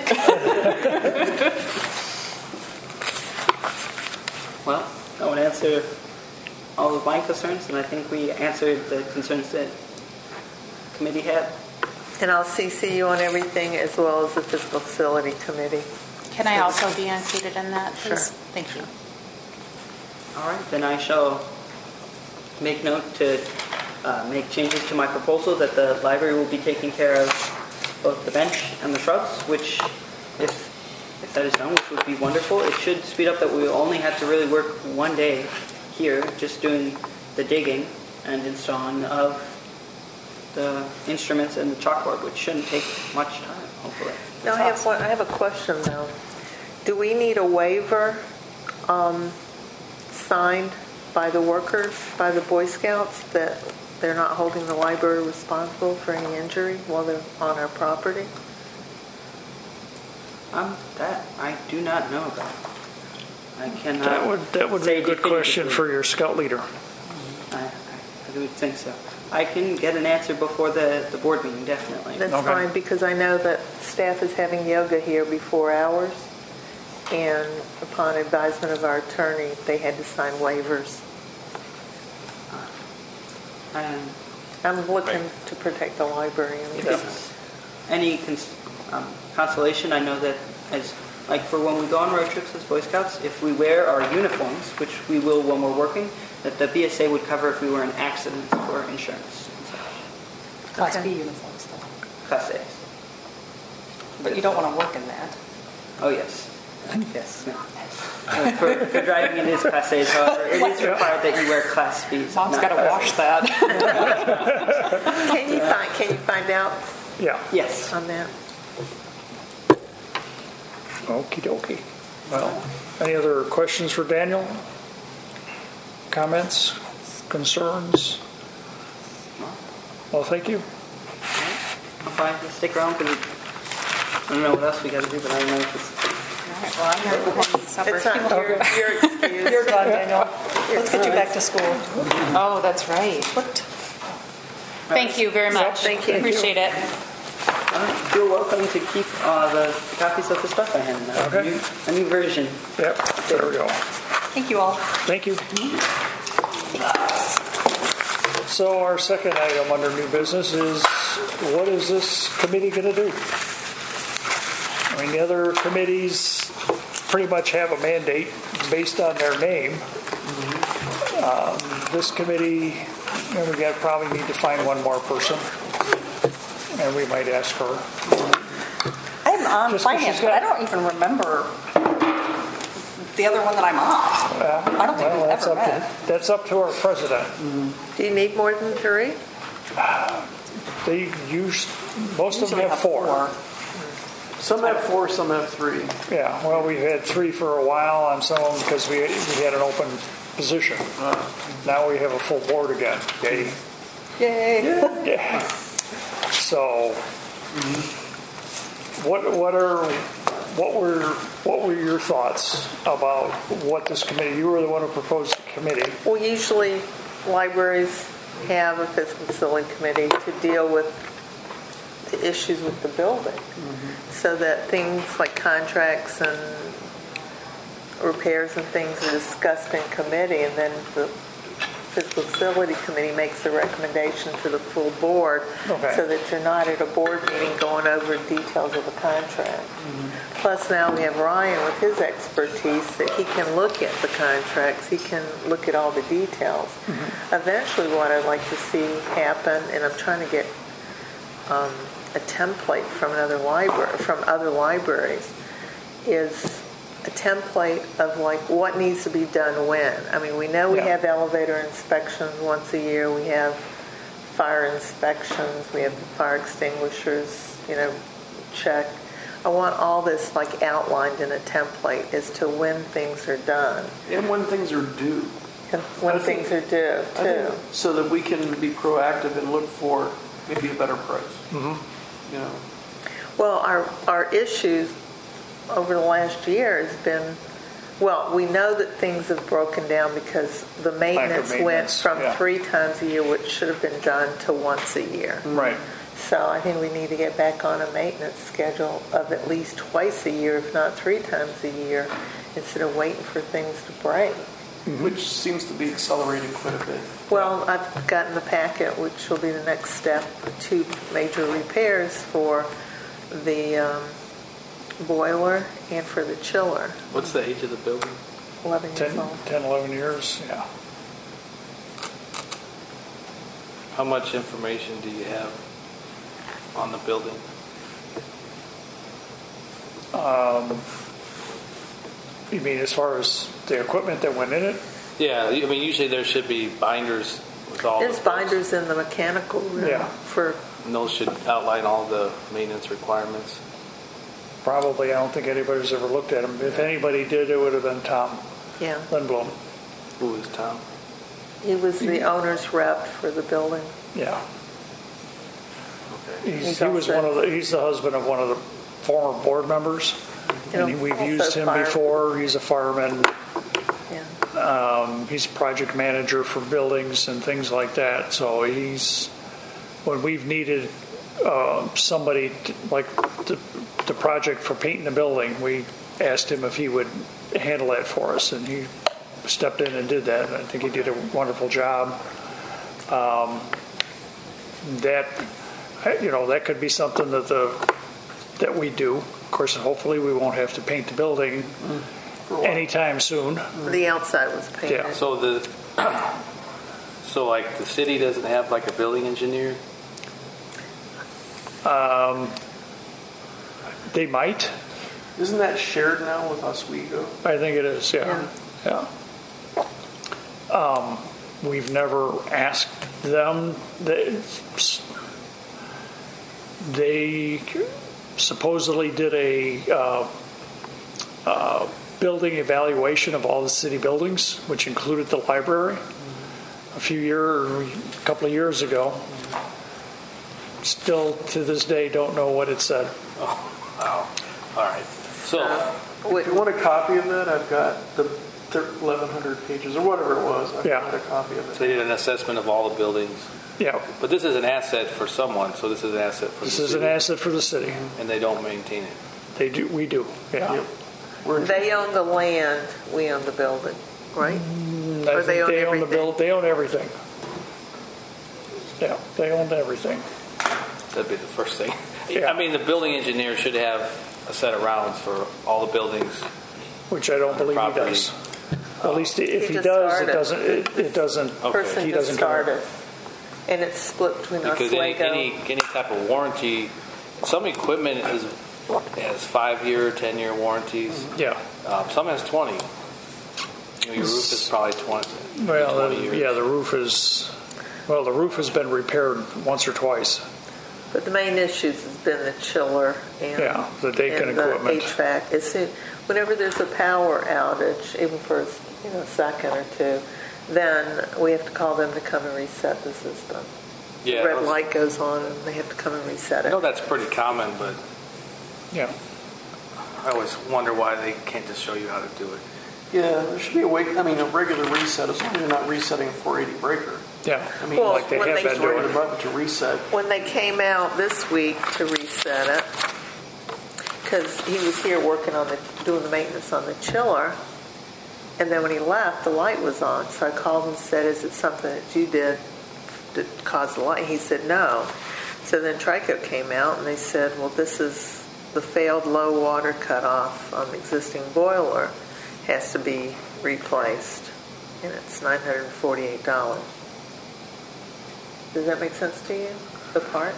Well, that would answer all of my concerns, and I think we answered the concerns that the committee had. And I'll C C you on everything as well as the Fiscal Facility Committee. Can I also be included in that, please? Sure. Thank you. All right, then I shall make note to uh, make changes to my proposal that the library will be taking care of both the bench and the shrubs, which, if if that is done, which would be wonderful, it should speed up that we only have to really work one day here, just doing the digging and installing of the instruments and the chalkboard, which shouldn't take much time, hopefully. Now, I have one, I have a question though. Do we need a waiver um, signed by the workers, by the Boy Scouts, that they're not holding the library responsible for any injury while they're on our property? Um, that I do not know about. I cannot. That would that would be say a good question definitively. for your scout leader. I, I, I would think so. I can get an answer before the, the board meeting, definitely. That's Okay. fine, because I know that staff is having yoga here before hours, and upon advisement of our attorney, they had to sign waivers. And I'm looking to protect the library. and if it's any cons- um, consolation, I know that as like for when we go on road trips as Boy Scouts, if we wear our uniforms, which we will when we're working, that the B S A would cover if we were in accidents for insurance and such. Class Okay. B uniforms, though. Class A's. But you don't want to work in that. Oh, yes. Yes. No. Uh, for, for driving it is Class A's, however, it is required that you wear Class B's. Mom's not got to Class wash A's. that. Can you find, can you find out Yeah. Yes. on that? Okie dokie. Well, any other questions for Daniel? Comments? Concerns? Well, thank you. I'm fine. Just stick around because I don't know what else we got to do, but I don't know if it's. All right, well, I'm going to go home and eat supper. It's not, you're, you're excused. You're done, Daniel. Let's get you back to school. Oh, that's right. What? Thank you very much. Thank you. Appreciate it. Uh, you're welcome to keep uh, the copies of the stuff I handed out. Okay. A new, a new version. Yep, there we go. Thank you all. Thank you. So our second item under new business is, what is this committee going to do? I mean, the other committees pretty much have a mandate based on their name. Um, this committee, and we got probably need to find one more person, and we might ask her. I'm on Just 'cause finance, she's but I got- don't even remember the other one that I'm on. Uh, I don't think well, we've that's ever up to- met. That's up to our president. Do you need more than three? They use most of them Usually have four. Some have four, some have three. Yeah, well, we've had three for a while on some of them because we, we had an open position. Now we have a full board again. Yay. Yay. Yeah. So, what what are what were what were your thoughts about what this committee? You were the one who proposed the committee. Well, usually libraries have a fiscal facility committee to deal with the issues with the building, so that things like contracts and repairs and things are discussed in committee, and then the fiscal facility committee makes a recommendation to the full board, Okay. so that you're not at a board meeting going over details of a contract. Plus now we have Ryan with his expertise that he can look at the contracts, he can look at all the details. Eventually what I'd like to see happen, and I'm trying to get um, a template from another library, from other libraries, is a template of like what needs to be done when. I mean, we know we Yeah. have elevator inspections once a year. We have fire inspections, we have the fire extinguishers, you know, check. I want all this like outlined in a template as to when things are done And when things are due. and when I think- things are due I think too. so that we can be proactive and look for maybe a better price. Mm-hmm. You know, Well, our, our issues over the last year has been, well, we know that things have broken down because the maintenance, went maintenance, from yeah. three times a year, which should have been done, to once a year. Right. So I think we need to get back on a maintenance schedule of at least twice a year, if not three times a year, instead of waiting for things to break. which seems to be accelerating quite a bit. Well, I've gotten the packet, which will be the next step, two major repairs for the um, boiler and for the chiller. What's the age of the building? eleven years ten, old. ten, eleven years, yeah. How much information do you have on the building? Um, you mean as far as the equipment that went in it? Yeah, I mean, usually there should be binders with all There's the books. binders in the mechanical room Yeah. for, And those should outline all the maintenance requirements. Probably, I don't think anybody's ever looked at them. If anybody did, it would have been Tom yeah. Lindblom. Who is Tom? He was the owner's rep for the building. Yeah. Okay. He's, He's he was also- one of the, he's the husband of one of the former board members. You know, And we've also used him fire- before. He's a fireman. Yeah. Um, he's a project manager for buildings and things like that. So he's, when we've needed uh, somebody to, like the, the project for painting the building, we asked him if he would handle that for us, and he stepped in and did that. And I think he did a wonderful job. Um, that, you know, that could be something that the that we do. Of course, hopefully we won't have to paint the building anytime soon. The outside was painted. Yeah. So the, so like the city doesn't have like a building engineer? Um, they might. Isn't that shared now with Oswego? I think it is, yeah. Yeah. Um, we've never asked them. They, they supposedly did a uh, uh, building evaluation of all the city buildings, which included the library, a few years, a couple of years ago. Still, to this day, don't know what it said. Oh, wow. All right. So, If you want a copy of that, I've got the eleven hundred pages or whatever it was. I've Yeah. got a copy of so they it. did an assessment of all the buildings. Yeah, But this is an asset for someone, so this is an asset for this the is an city. asset for the city. And they don't maintain it. They do, we do, yeah. Yep. We're in- They own the land, we own the building, right? I Or think they own the everything? build, they own everything. Yeah, they own everything. That'd be the first thing. Yeah. I mean, the building engineer should have a set of rounds for all the buildings. Which I don't believe he Property. does. At least if He he just does, it started. doesn't, it it doesn't, Okay. Person he just doesn't come started. And it's split between Because any, Oswego. any any type of warranty, some equipment is has five year, ten year warranties. yeah. Um, some has twenty. You know, your roof is probably twenty. Well, twenty the- years. yeah, the roof is, well, the roof has been repaired once or twice. But the main issues has been the chiller and, Yeah, the Dakin and the equipment. H V A C. It's soon, whenever there's a power outage, even for you know a second or two, then we have to call them to come and reset the system. Yeah, Red those- light goes on and they have to come and reset I it. know that's pretty common, but Yeah. I always wonder why they can't just show you how to do it. Yeah, there should be a way, I mean, a regular reset, as long as you're not resetting a four eighty breaker. Yeah, I mean, Well, like they when have they- been just right doing. the button to reset. When they came out this week to reset it, because he was here working on the doing the maintenance on the chiller, and then when he left, the light was on. So I called and said, "Is it something that you did that caused the light?" He said, "No." So then Trico came out and they said, "Well, this is the failed low water cutoff on the existing boiler has to be replaced, and it's nine hundred forty-eight dollars." Does that make sense to you? The part?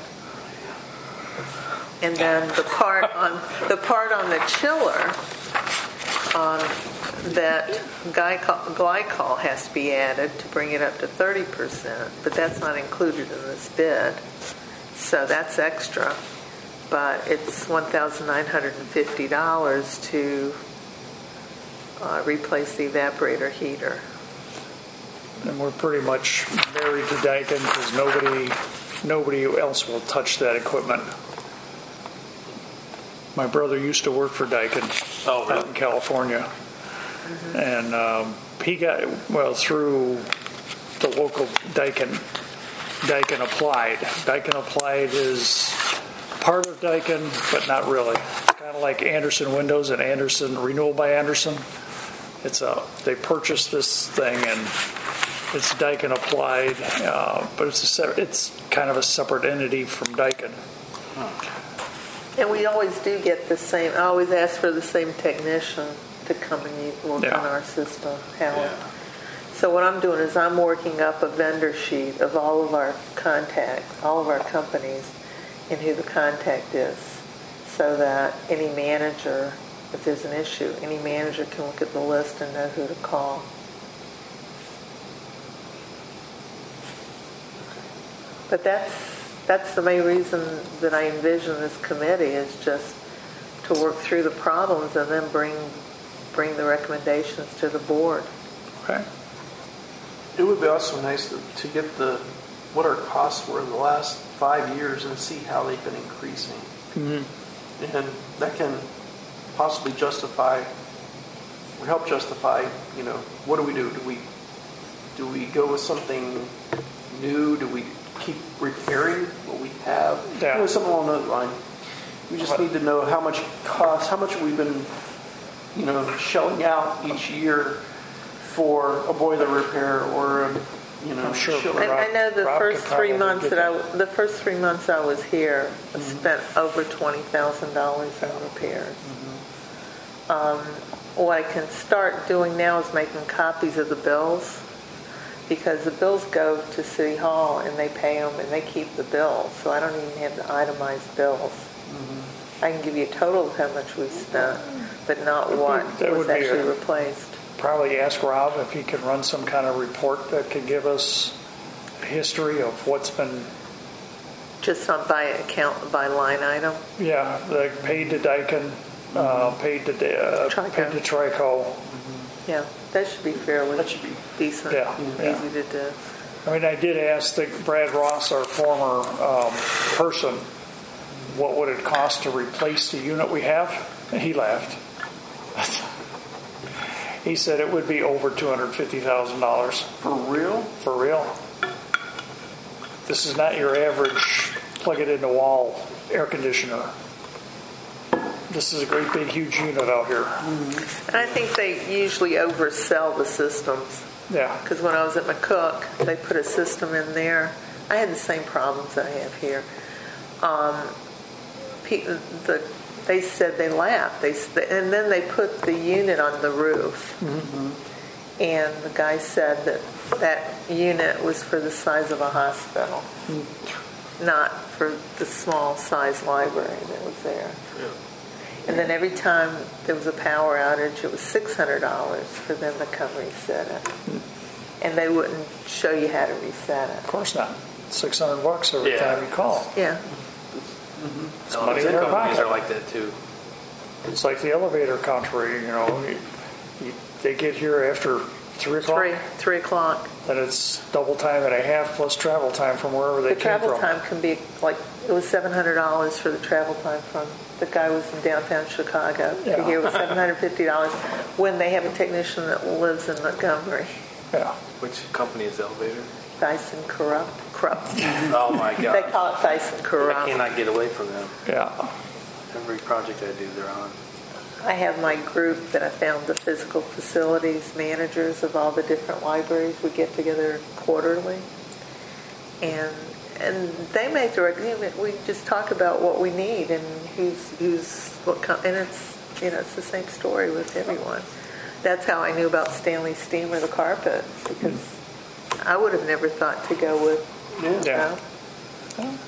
And then the part on the part on the chiller, um, that glycol, glycol has to be added to bring it up to thirty percent, but that's not included in this bid. So that's extra. But it's one thousand nine hundred fifty dollars to uh, replace the evaporator heater. And we're pretty much married to Daikin because nobody, nobody else will touch that equipment. My brother used to work for Daikin Oh, really? out in California. Mm-hmm. And um, he got, well, through the local Daikin, Daikin Applied. Daikin Applied is part of Daikin, but not really. Kind of like Anderson Windows and Anderson Renewal by Anderson. It's a, they purchased this thing and it's Daikin Applied, uh, but it's a se- it's kind of a separate entity from Daikin. And we always do get the same, I always ask for the same technician to come and work Yeah. on our system, Howard. So what I'm doing is I'm working up a vendor sheet of all of our contacts, all of our companies, and who the contact is, so that any manager, if there's an issue, any manager can look at the list and know who to call. But that's that's the main reason that I envision this committee is just to work through the problems and then bring bring the recommendations to the board. Okay. It would be also nice to, to get the what our costs were in the last five years and see how they've been increasing. Mm-hmm. And that can possibly justify, or help justify, you know, what do we do? Do we do we go with something new? Do we keep repairing what we have? Yeah. You know, something along that line. We just need to know how much cost, how much we've been, you know, shelling out each year for a boiler repair or a, you know, I'm sure. chiller. I, I know the Rob first could three probably months get that I the first three months I was here, I spent over twenty thousand dollars in repairs. Um, what I can start doing now is making copies of the bills, because the bills go to City Hall and they pay them and they keep the bills, so I don't even have the itemized bills. Mm-hmm. I can give you a total of how much we spent, but not what That was would be actually a- replaced. Probably ask Rob if he can run some kind of report that could give us a history of what's been, Just on by account, by line item. yeah, the paid to Daikin, uh, paid to uh, Trico. paid to Trico. Yeah, that should be fairly That should be decent, Yeah, yeah. easy to do. I mean, I did ask the Brad Ross, our former um, person, what would it cost to replace the unit we have, and he laughed. He said it would be over two hundred fifty thousand dollars. For real? For real. This is not your average plug it in the wall air conditioner. This is a great big huge unit out here. And I think they usually oversell the systems, Yeah. because when I was at McCook, they put a system in there. I had the same problems I have here. Um, pe- the, they said they laughed. They and then they put the unit on the roof, mm-hmm. and the guy said that that unit was for the size of a hospital, mm-hmm. not for the small size library that was there. Yeah. And then every time there was a power outage, it was six hundred dollars for them to come reset it. Mm-hmm. And they wouldn't show you how to reset it. Of course not. six hundred bucks every Yeah. time you call. Yeah. It's money in Some their companies pocket. are like that too. It's like the elevator country, you know. You, you, they get here after three o'clock. Three, three o'clock. Then it's double time and a half plus travel time from wherever they The came travel from. time can be like, it was seven hundred dollars for the travel time from, the guy was in downtown Chicago. Yeah. To here was seven hundred fifty dollars when they have a technician that lives in Montgomery. Yeah. Which company is Elevator? Dyson Corrupt. Corrupt. Oh my They God. call it Dyson I Corrupt. cannot get away from them. Yeah. Every project I do, they're on. I have my group that I found, the physical facilities managers of all the different libraries. We get together quarterly, and and they make the recommendation. We just talk about what we need and who's who's what, com- and it's you know it's the same story with everyone. That's how I knew about Stanley Steamer, the carpet, because I would have never thought to go with. Yeah. Yeah. You know,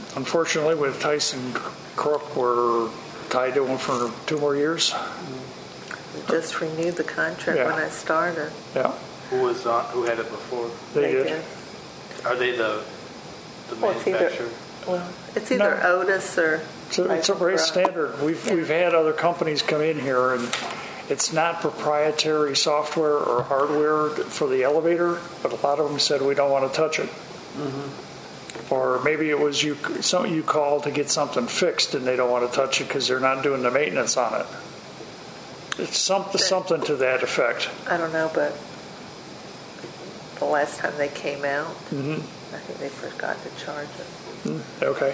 Unfortunately, with Tyson Crook, we're tied to him for two more years. We just renewed the contract Yeah. when I started. Yeah, Who was on, who had it before? they did. Are they the, the Well, it's either- manufacturer? Well, it's either No. Otis or. So it's a very standard. We've, Yeah. we've had other companies come in here, and it's not proprietary software or hardware for the elevator, but a lot of them said we don't want to touch it. Or maybe it was you, some you called to get something fixed, and they don't want to touch it because they're not doing the maintenance on it. It's something, something to that effect. I don't know, but the last time they came out, Mm-hmm. I think they forgot to charge us. Okay.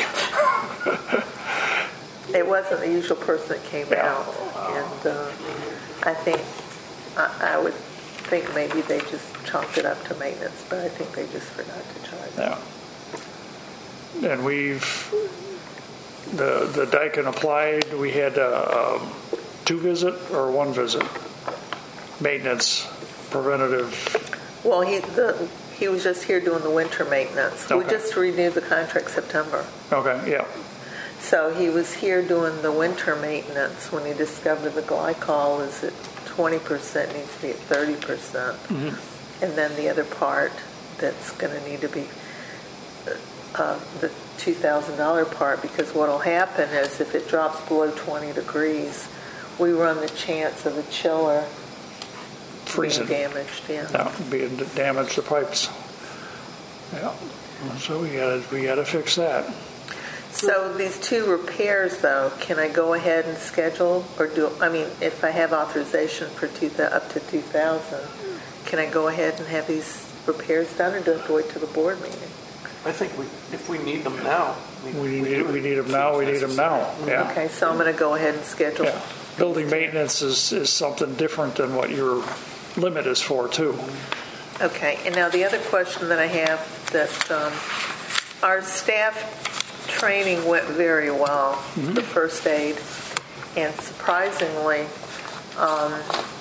It wasn't the usual person that came Yeah. out, and uh, I think, I, I would think maybe they just chalked it up to maintenance, but I think they just forgot to charge us. Yeah. And we've, the, the Daikin applied, we had a, um, two visit or one visit? Maintenance, preventative, Well, he, the, he was just here doing the winter maintenance. We Okay. just renewed the contract September. okay, yeah. So he was here doing the winter maintenance when he discovered the glycol is at twenty percent, needs to be at thirty percent. Mm-hmm. And then the other part that's going to need to be uh, the two thousand dollars part, because what will happen is if it drops below twenty degrees, we run the chance of the chiller Freezing. being damaged. Yeah. Yeah, being damaged the pipes. Yeah. So we gotta, we gotta fix that. So these two repairs, though, can I go ahead and schedule, or do, I mean, if I have authorization for two, up to two thousand, can I go ahead and have these repairs done, or do I have to wait till the board meeting? I think we, if we need them now. We need, we need them now, we need them now, yeah. Okay, so I'm going to go ahead and schedule. Yeah. Building maintenance is, is something different than what your limit is for, too. Okay, and now the other question that I have, that um, our staff training went very well, Mm-hmm. the first aid, and surprisingly, um,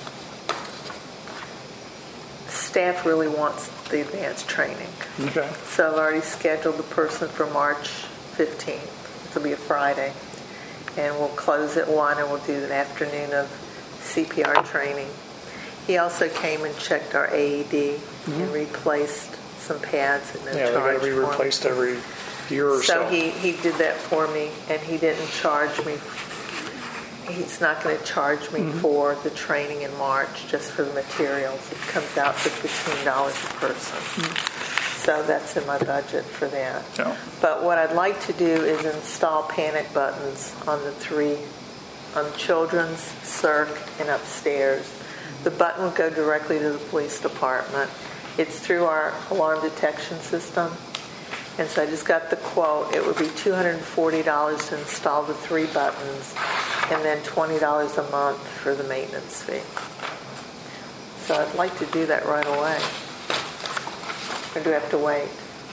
staff really wants the advanced training. Okay. So I've already scheduled the person for March fifteenth. It'll be a Friday. And we'll close at one, and we'll do an afternoon of C P R training. He also came and checked our A E D and replaced some pads and no Mm-hmm. Yeah, they charge gotta be for 'em. replaced every year or so. So he, he did that for me, and he didn't charge me. He's not going to charge me Mm-hmm. for the training in March, just for the materials. It comes out to fifteen dollars a person. So that's in my budget for that. Yeah. But what I'd like to do is install panic buttons on the three, on children's, C I R C, and upstairs. The button would go directly to the police department. It's through our alarm detection system. And so I just got the quote. It would be two hundred forty dollars to install the three buttons, and then twenty dollars a month for the maintenance fee. So I'd like to do that right away. Or do I have to wait?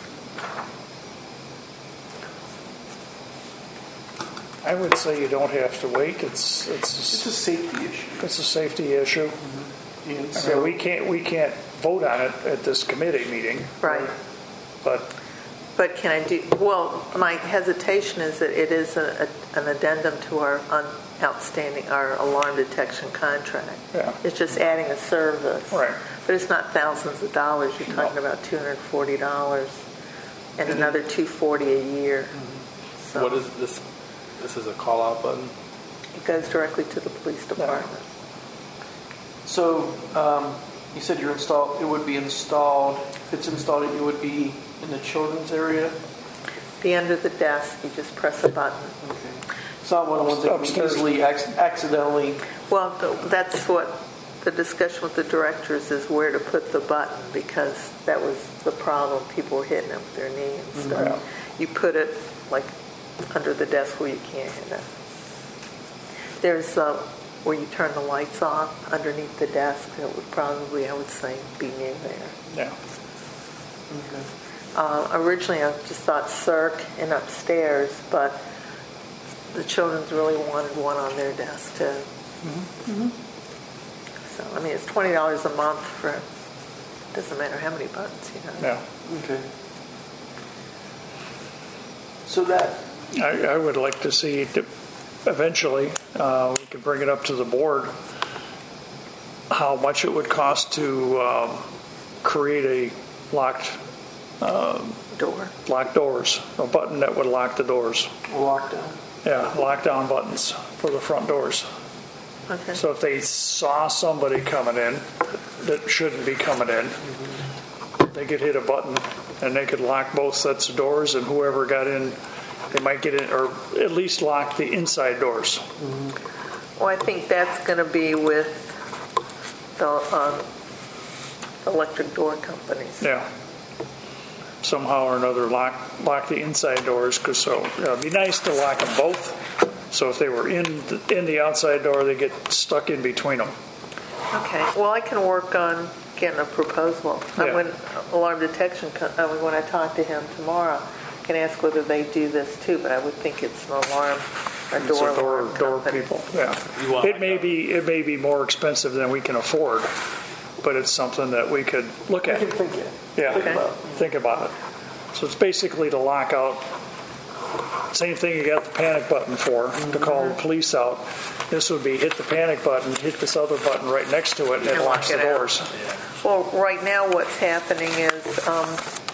I would say you don't have to wait. It's, It's it's, a safety issue. it's a safety issue. And I mean, so we can't, we can't vote on it at this committee meeting, Right. but But can I do, well, my hesitation is that it is a, a, an addendum to our un, outstanding, our alarm detection contract. Yeah. It's just adding a service. Right. But it's not thousands of dollars. You're talking No. about two hundred forty dollars and another two hundred forty dollars a year. So What is this? This is a call-out button? it goes directly to the police department. So, um, you said you're installed, it would be installed, if it's installed, it would be in the children's area? Be under the desk, you just press a button. Okay. It's not one of the ones that we Upstairs. easily ac- accidentally, Well, th- that's what the discussion with the directors is, where to put the button, because that was the problem. People were hitting it with their knee and stuff. Yeah. You put it like under the desk where you can't hit it. There's uh, where you turn the lights off underneath the desk. That would probably, I would say, be near there. yeah. Uh, originally, I just thought C I R C and upstairs, but the children's really wanted one on their desk too. Mm-hmm. So, I mean, it's twenty dollars a month for, doesn't matter how many buttons, you know. Yeah. okay. So that, I, I would like to see, it eventually, uh, we could bring it up to the board how much it would cost to um, create a locked Door. lock doors, a button that would lock the doors. Lockdown. Yeah, lockdown buttons for the front doors. Okay. So if they saw somebody coming in that shouldn't be coming in, they could hit a button and they could lock both sets of doors, and whoever got in, they might get in, or at least lock the inside doors. Well, I think that's going to be with the um, electric door companies. Yeah. Somehow or another, lock lock the inside doors, because so you know, it'd be nice to lock them both. So if they were in the, in the outside door, they get stuck in between them. Okay. Well, I can work on getting a proposal. Yeah. Uh, when alarm detection, co- uh, when I talk to him tomorrow, I can ask whether they do this too. But I would think it's an alarm, a It's door a door alarm door company. people. Yeah. You want It may be it may be more expensive than we can afford, but it's something that we could look I at. can think it. Yeah. Think about it. Think about it. So it's basically to lock out. Same thing you got the panic button for, to call the police out. This would be hit the panic button, hit this other button right next to it, and it And locks lock the it out. doors. Well, right now what's happening is um,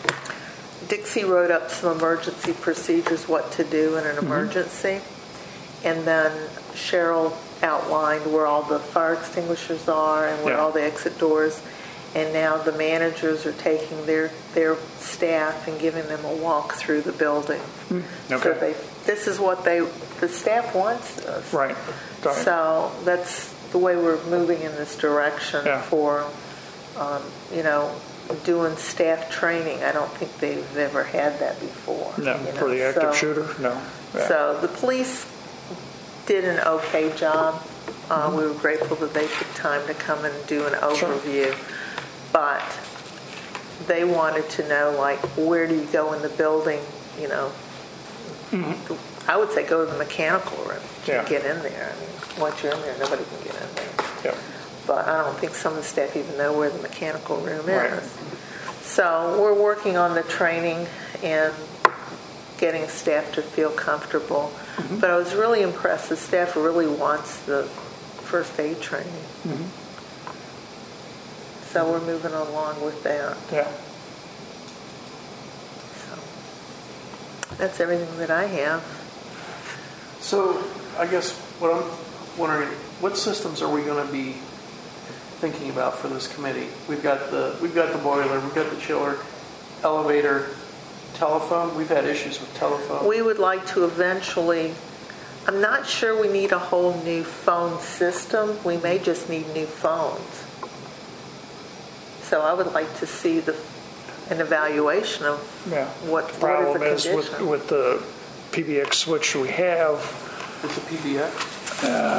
Dixie wrote up some emergency procedures, what to do in an emergency. And then Cheryl outlined where all the fire extinguishers are and where Yeah. all the exit doors. And now the managers are taking their, their staff and giving them a walk through the building. So Okay. they, this is what they, the staff wants this. Right. Right. So that's the way we're moving in this direction Yeah. for, um, you know, doing staff training. I don't think they've ever had that before. No, you for know, the active so- shooter, no. Yeah. So the police did an okay job. Uh, Mm-hmm. We were grateful that they took time to come and do an overview. But they wanted to know, like, where do you go in the building, you know? I would say go to the mechanical room. Mm-hmm. Yeah. Get in there. I mean, once you're in there, nobody can get in there. Yeah. But I don't think some of the staff even know where the mechanical room Right. is. So we're working on the training and getting staff to feel comfortable. Mm-hmm. But I was really impressed. The staff really wants the first aid training. Mm-hmm. So we're moving along with that. Yeah. So that's everything that I have. So I guess what I'm wondering, what systems are we going to be thinking about for this committee? We've got the we've got the boiler, we've got the chiller, elevator, telephone. We've had issues with telephone. We would like to eventually, I'm not sure we need a whole new phone system. We may just need new phones. So I would like to see the an evaluation of Yeah. what, what is Problem the is condition. with, with the P B X switch we have, It's a P B X.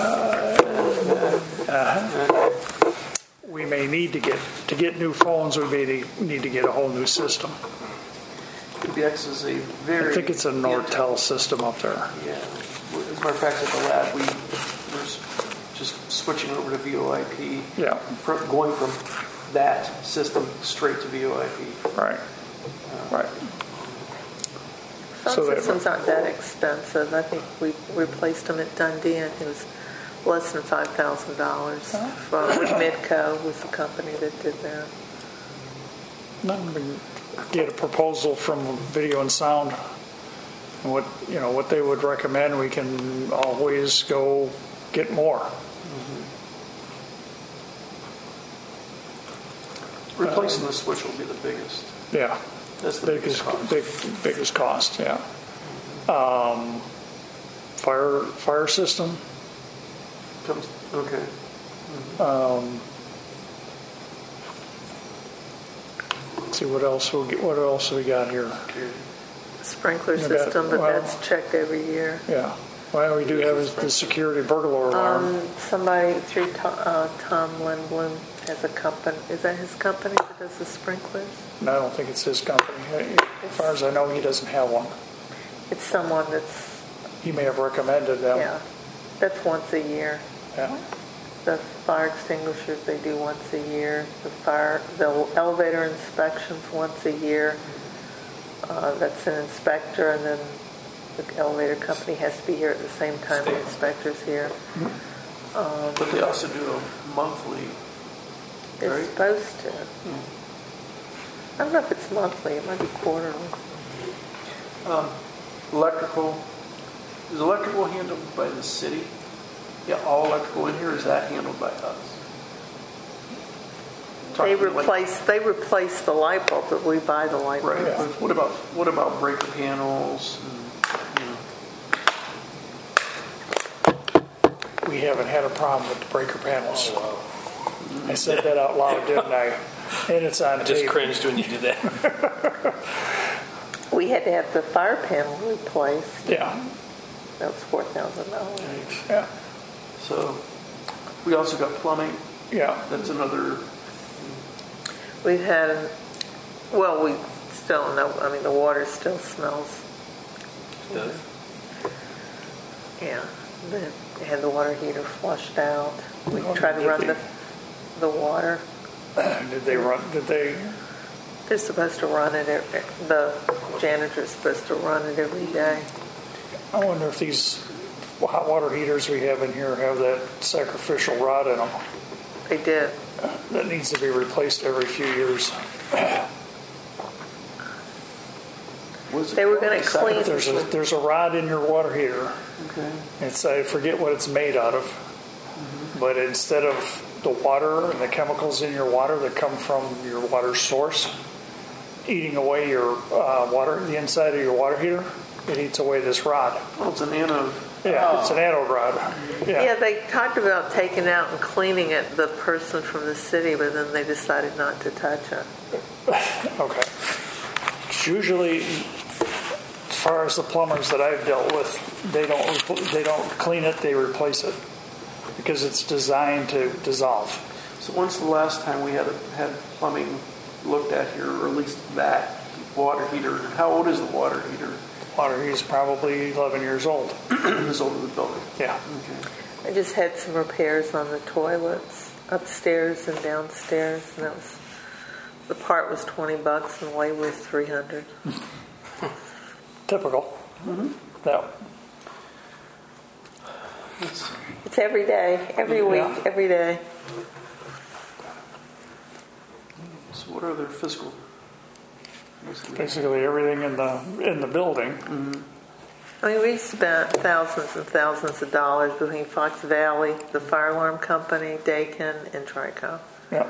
we may need to get, to get new phones, we may need to get a whole new system. P B X is a very. I think it's a Nortel system up there. Yeah. As a matter of fact, at the lab, we were s- just switching over to V O I P. Yeah. From, going from that system straight to V O I P. Right. Right. Phone so that- systems aren't that expensive. I think we replaced them at Dundee and it was less than five thousand dollars. From Midco was the company that did that. No, we can get a proposal from Video and Sound, and what, you know, what they would recommend. We can always go get more. Replacing the switch will be the biggest. Yeah. That's the biggest biggest, cost. big, biggest cost, yeah. Um, fire, fire system, Comes, okay. um, let's see what else, we get- what else we got here? Sprinkler You got- system, but well- that's checked every year. Yeah. Well, we do have is the security burglar alarm. Um, somebody through Tom, uh, Tom Lindblom has a company. Is that his company that does the sprinklers? And I don't think it's his company. As far as I know, he doesn't have one. It's someone that's, He may have recommended them. yeah, that's once a year. Yeah. The fire extinguishers they do once a year. The fire, the elevator inspections once a year. Uh, that's an inspector, and then the elevator company has to be here at the same time the inspector's here. But they also do a monthly It's right? supposed to. I don't know if it's monthly. It might be quarterly. Um, electrical, is electrical handled by the city? Yeah, all electrical in here, is that handled by us? They Talking like- replace they replace the light bulb, but we buy the light bulb. Right, but what about, what about breaker panels? and, We haven't had a problem with the breaker panels. I said that out loud, didn't I? And it's on I just tape. cringed when you did that. We had to have the fire panel replaced. Yeah. That was four thousand dollars. Yeah. So, we also got plumbing, Yeah. that's another, We've had, well, we still don't know. I mean, the water still smells. Does? Yeah, they had the water heater flushed out. We Oh, tried to did run they? the the water. Did they run? Did they? They're supposed to run it. every- The janitor's supposed to run it every day. I wonder if these hot water heaters we have in here have that sacrificial rod in them. They did. That needs to be replaced every few years. what's it They were called? gonna clean- There's a there's a rod in your water heater. Okay. It's I forget what it's made out of, but instead of the water and the chemicals in your water that come from your water source eating away your uh, water, the inside of your water heater, it eats away this rod. Oh, it's an anode. Yeah, it's an anode rod. Yeah. Yeah. they talked about taking out and cleaning it, the person from the city, but then they decided not to touch it. Okay. It's usually, as far as the plumbers that I've dealt with, they don't repl- they don't clean it, they replace it because it's designed to dissolve. So when's the last time we had, a- had plumbing looked at here, or at least that water heater? How old is the water heater? Water heater is probably eleven years old. As old as the building? Yeah. Okay. I just had some repairs on the toilets upstairs and downstairs, and that was the part was twenty bucks and way was three hundred. Typical. Yeah. It's every day, every week, Yeah. every day. So what are their fiscal? Basically everything in the in the building. I mean, we spent thousands and thousands of dollars between Fox Valley, the fire alarm company, Dakin, and Trico, Yeah.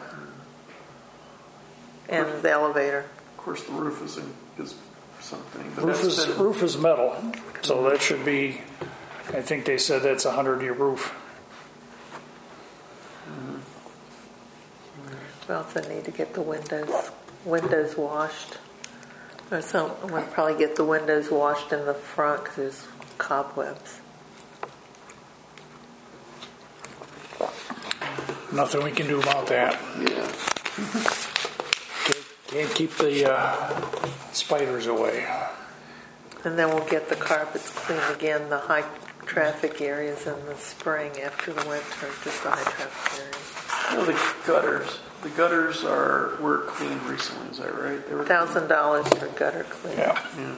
and the elevator. Of course, the roof is, in, is something. But Roof that's is been- roof is metal, so that should be. I think they said that's a hundred year roof. We also need to get the windows windows washed. Or some, I'm going to probably get the windows washed in the front because there's cobwebs. Nothing we can do about that. Yeah. Can't, can't keep the uh, spiders away. And then we'll get the carpets cleaned again, the high traffic areas in the spring after the winter, just the high traffic areas. You know, the gutters. The gutters are were cleaned recently. Is that right? They were Thousand dollars for gutter cleaning. Yeah. Yeah.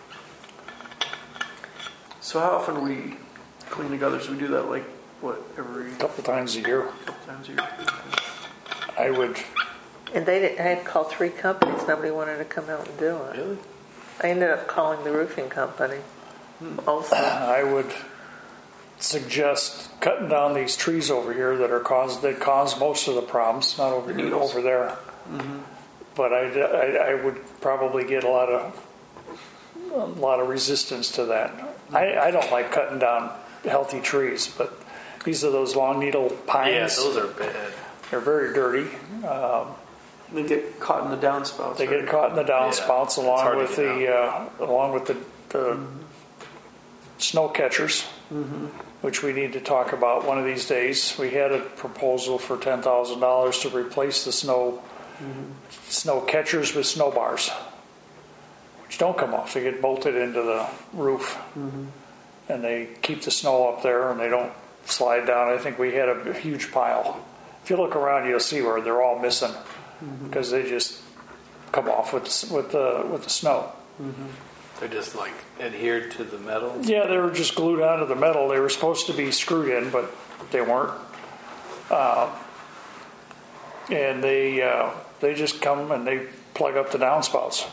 So how often do we clean the gutters? We do that like what every A couple times a year. couple times a year. I would. And they didn't, I had to call three companies. Nobody wanted to come out and do it. Really? I ended up calling the roofing company also. I would suggest cutting down these trees over here that are caused that cause most of the problems. Not over here, Needles. over there. Mm-hmm. But I, I, I would probably get a lot of a lot of resistance to that. I, I don't like cutting down healthy trees, but these are those long needle pines. Yeah, those are bad. They're very dirty. Um, They get caught in the downspouts. they right? get caught in the downspouts It's along hard to with get the uh, along with the, the snow catchers, Mm-hmm. which we need to talk about one of these days. We had a proposal for ten thousand dollars to replace the snow snow catchers with snow bars, which don't come off. They get bolted into the roof, and they keep the snow up there, and they don't slide down. I think we had a huge pile. If you look around, you'll see where they're all missing because they just come off with the, with the with the snow. They're just like adhered to the metal. Yeah, they were just glued onto the metal. They were supposed to be screwed in, but they weren't. Uh, and they uh, they just come and they plug up the downspouts.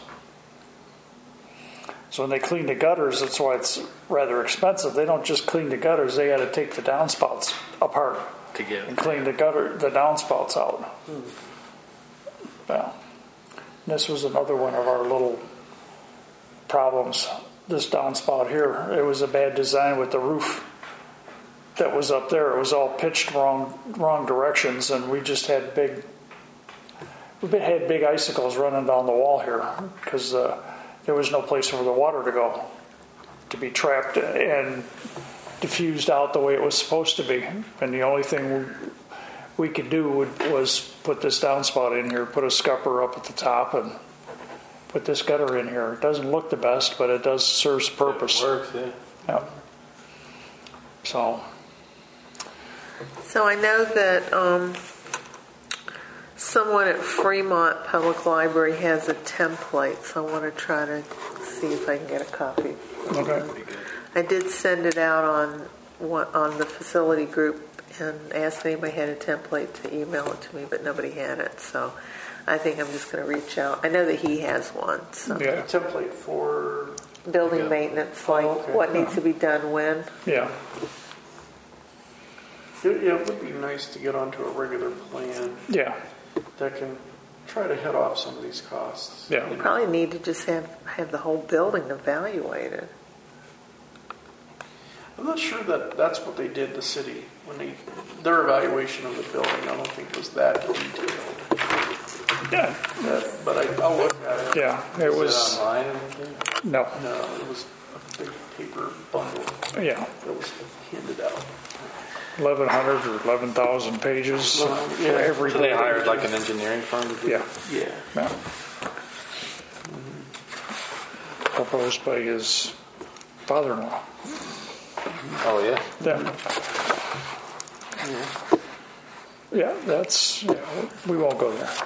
So when they clean the gutters, that's why it's rather expensive. They don't just clean the gutters; they got to take the downspouts apart To get and clean the gutter, the downspouts out. Hmm. Well, this was another one of our little problems. This downspout here, it was a bad design with the roof that was up there. It was all pitched wrong, wrong directions, and we just had big, we had big icicles running down the wall here because uh, there was no place for the water to go, to be trapped and diffused out the way it was supposed to be. And the only thing we could do would, was put this downspout in here, put a scupper up at the top, and put this gutter in here. It doesn't look the best, but it does serves purpose. It works, yeah. Yeah. So. So I know that um, someone at Fremont Public Library has a template, so I want to try to see if I can get a copy. Okay. I did send it out on on the facility group and asked if anybody had a template to email it to me, but nobody had it. So I think I'm just going to reach out. I know that he has one. So. Yeah. A template for Building Yeah. maintenance, like Oh, okay. what needs to be done when. Yeah. It, it would be nice to get onto a regular plan Yeah. that can try to head off some of these costs. Yeah. You probably need to just have, have the whole building evaluated. I'm not sure that that's what they did, the city, when they, their evaluation of the building, I don't think was that detailed. Yeah. That, but I, I'll look at it. Yeah. It Is was it online or anything? no. No, it was a big paper bundle Yeah. that was handed out. eleven hundred or eleven thousand pages Well, for yeah. every. So they hired like an engineering firm to do Yeah. it? Yeah. Yeah. Proposed by his father-in-law. Oh, yeah? Yeah. Yeah, that's, yeah, we won't go there.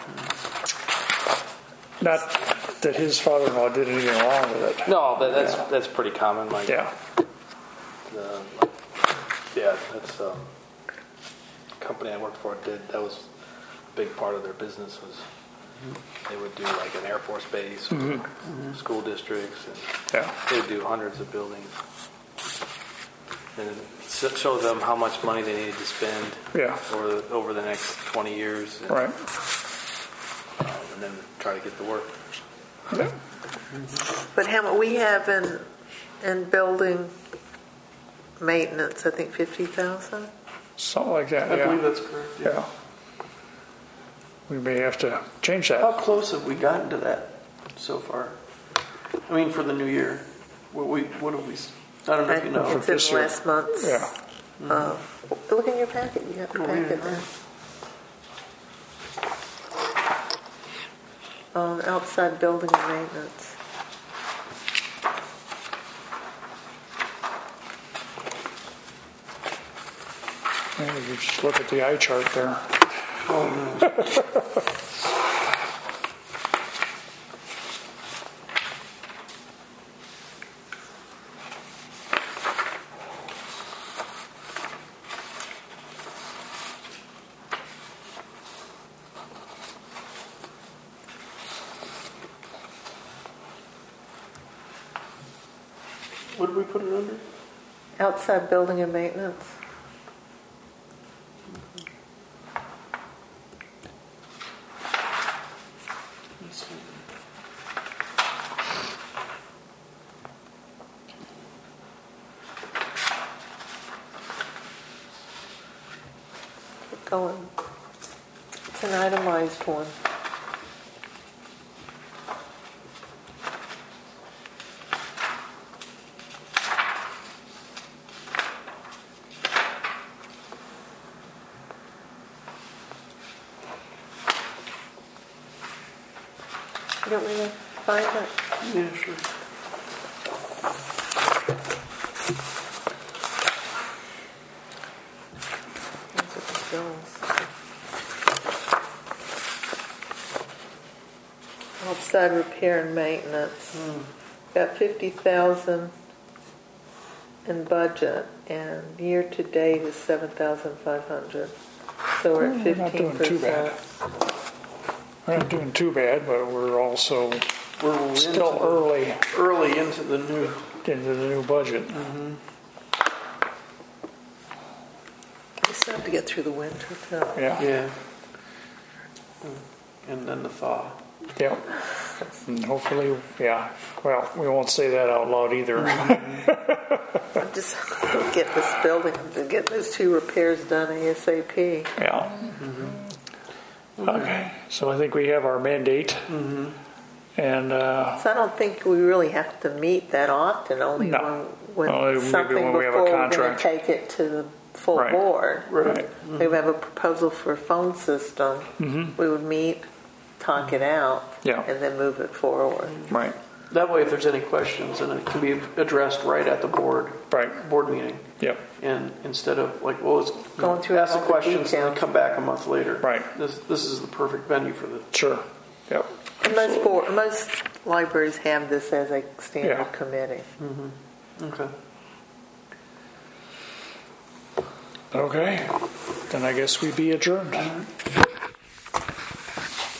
Not that his father-in-law did anything wrong with it. No, but that's that's pretty common. Like, Yeah, the, like, yeah, that's um, company I worked for did. That was a big part of their business was they would do like an Air Force base, or school districts, and yeah, they would do hundreds of buildings. And s- show them how much money they needed to spend yeah, over the, over the next twenty years, and, right. um, and then try to get the work. Yeah, But how much we have in in building maintenance? I think fifty thousand. something like that, I believe yeah. that's correct. Yeah. Yeah. We may have to change How that. close have we gotten to that so far? I mean, for the new year, what we what have we? I don't know if you know. It's in this year. last month's. Yeah, Uh, look in your packet. You got the Oh, yeah. packet there. Um, outside building and maintenance. yeah, you just look at the eye chart there. What did we put it under? Outside building and maintenance. Let's see. Keep going. It's an itemized one. You don't want to find it? Yeah, sure. Those are the bills. Outside repair and maintenance. Got fifty thousand in budget, and year to date is seven thousand five hundred. So we're at We're not fifteen doing too bad. percent. We're not doing too bad, but we're also We're still into- early early into the new. into the new budget. We still have to get through the winter, too. Yeah. Yeah. And then the thaw. Yep. And hopefully, yeah. Well, we won't say that out loud either. I'm just get this building, get those two repairs done ASAP. Yeah. Okay. So I think we have our mandate. And uh, So I don't think we really have to meet that often, only No. when, Only when maybe something when we have a before we're going to contract. take it to the full Right. board. right. We have a proposal for a phone system. We would meet, talk it out, Yeah. and then move it forward. Right. That way, if there's any questions, then it can be addressed right at the board, Right. board meeting. Yep. And instead of like, well, let's Going through ask the all the questions and then details. come back a month later. Right. This, this is the perfect venue for the, Sure. Yep. And most board, most libraries have this as a standard Yeah. committee. okay. Okay. Then I guess we be adjourned.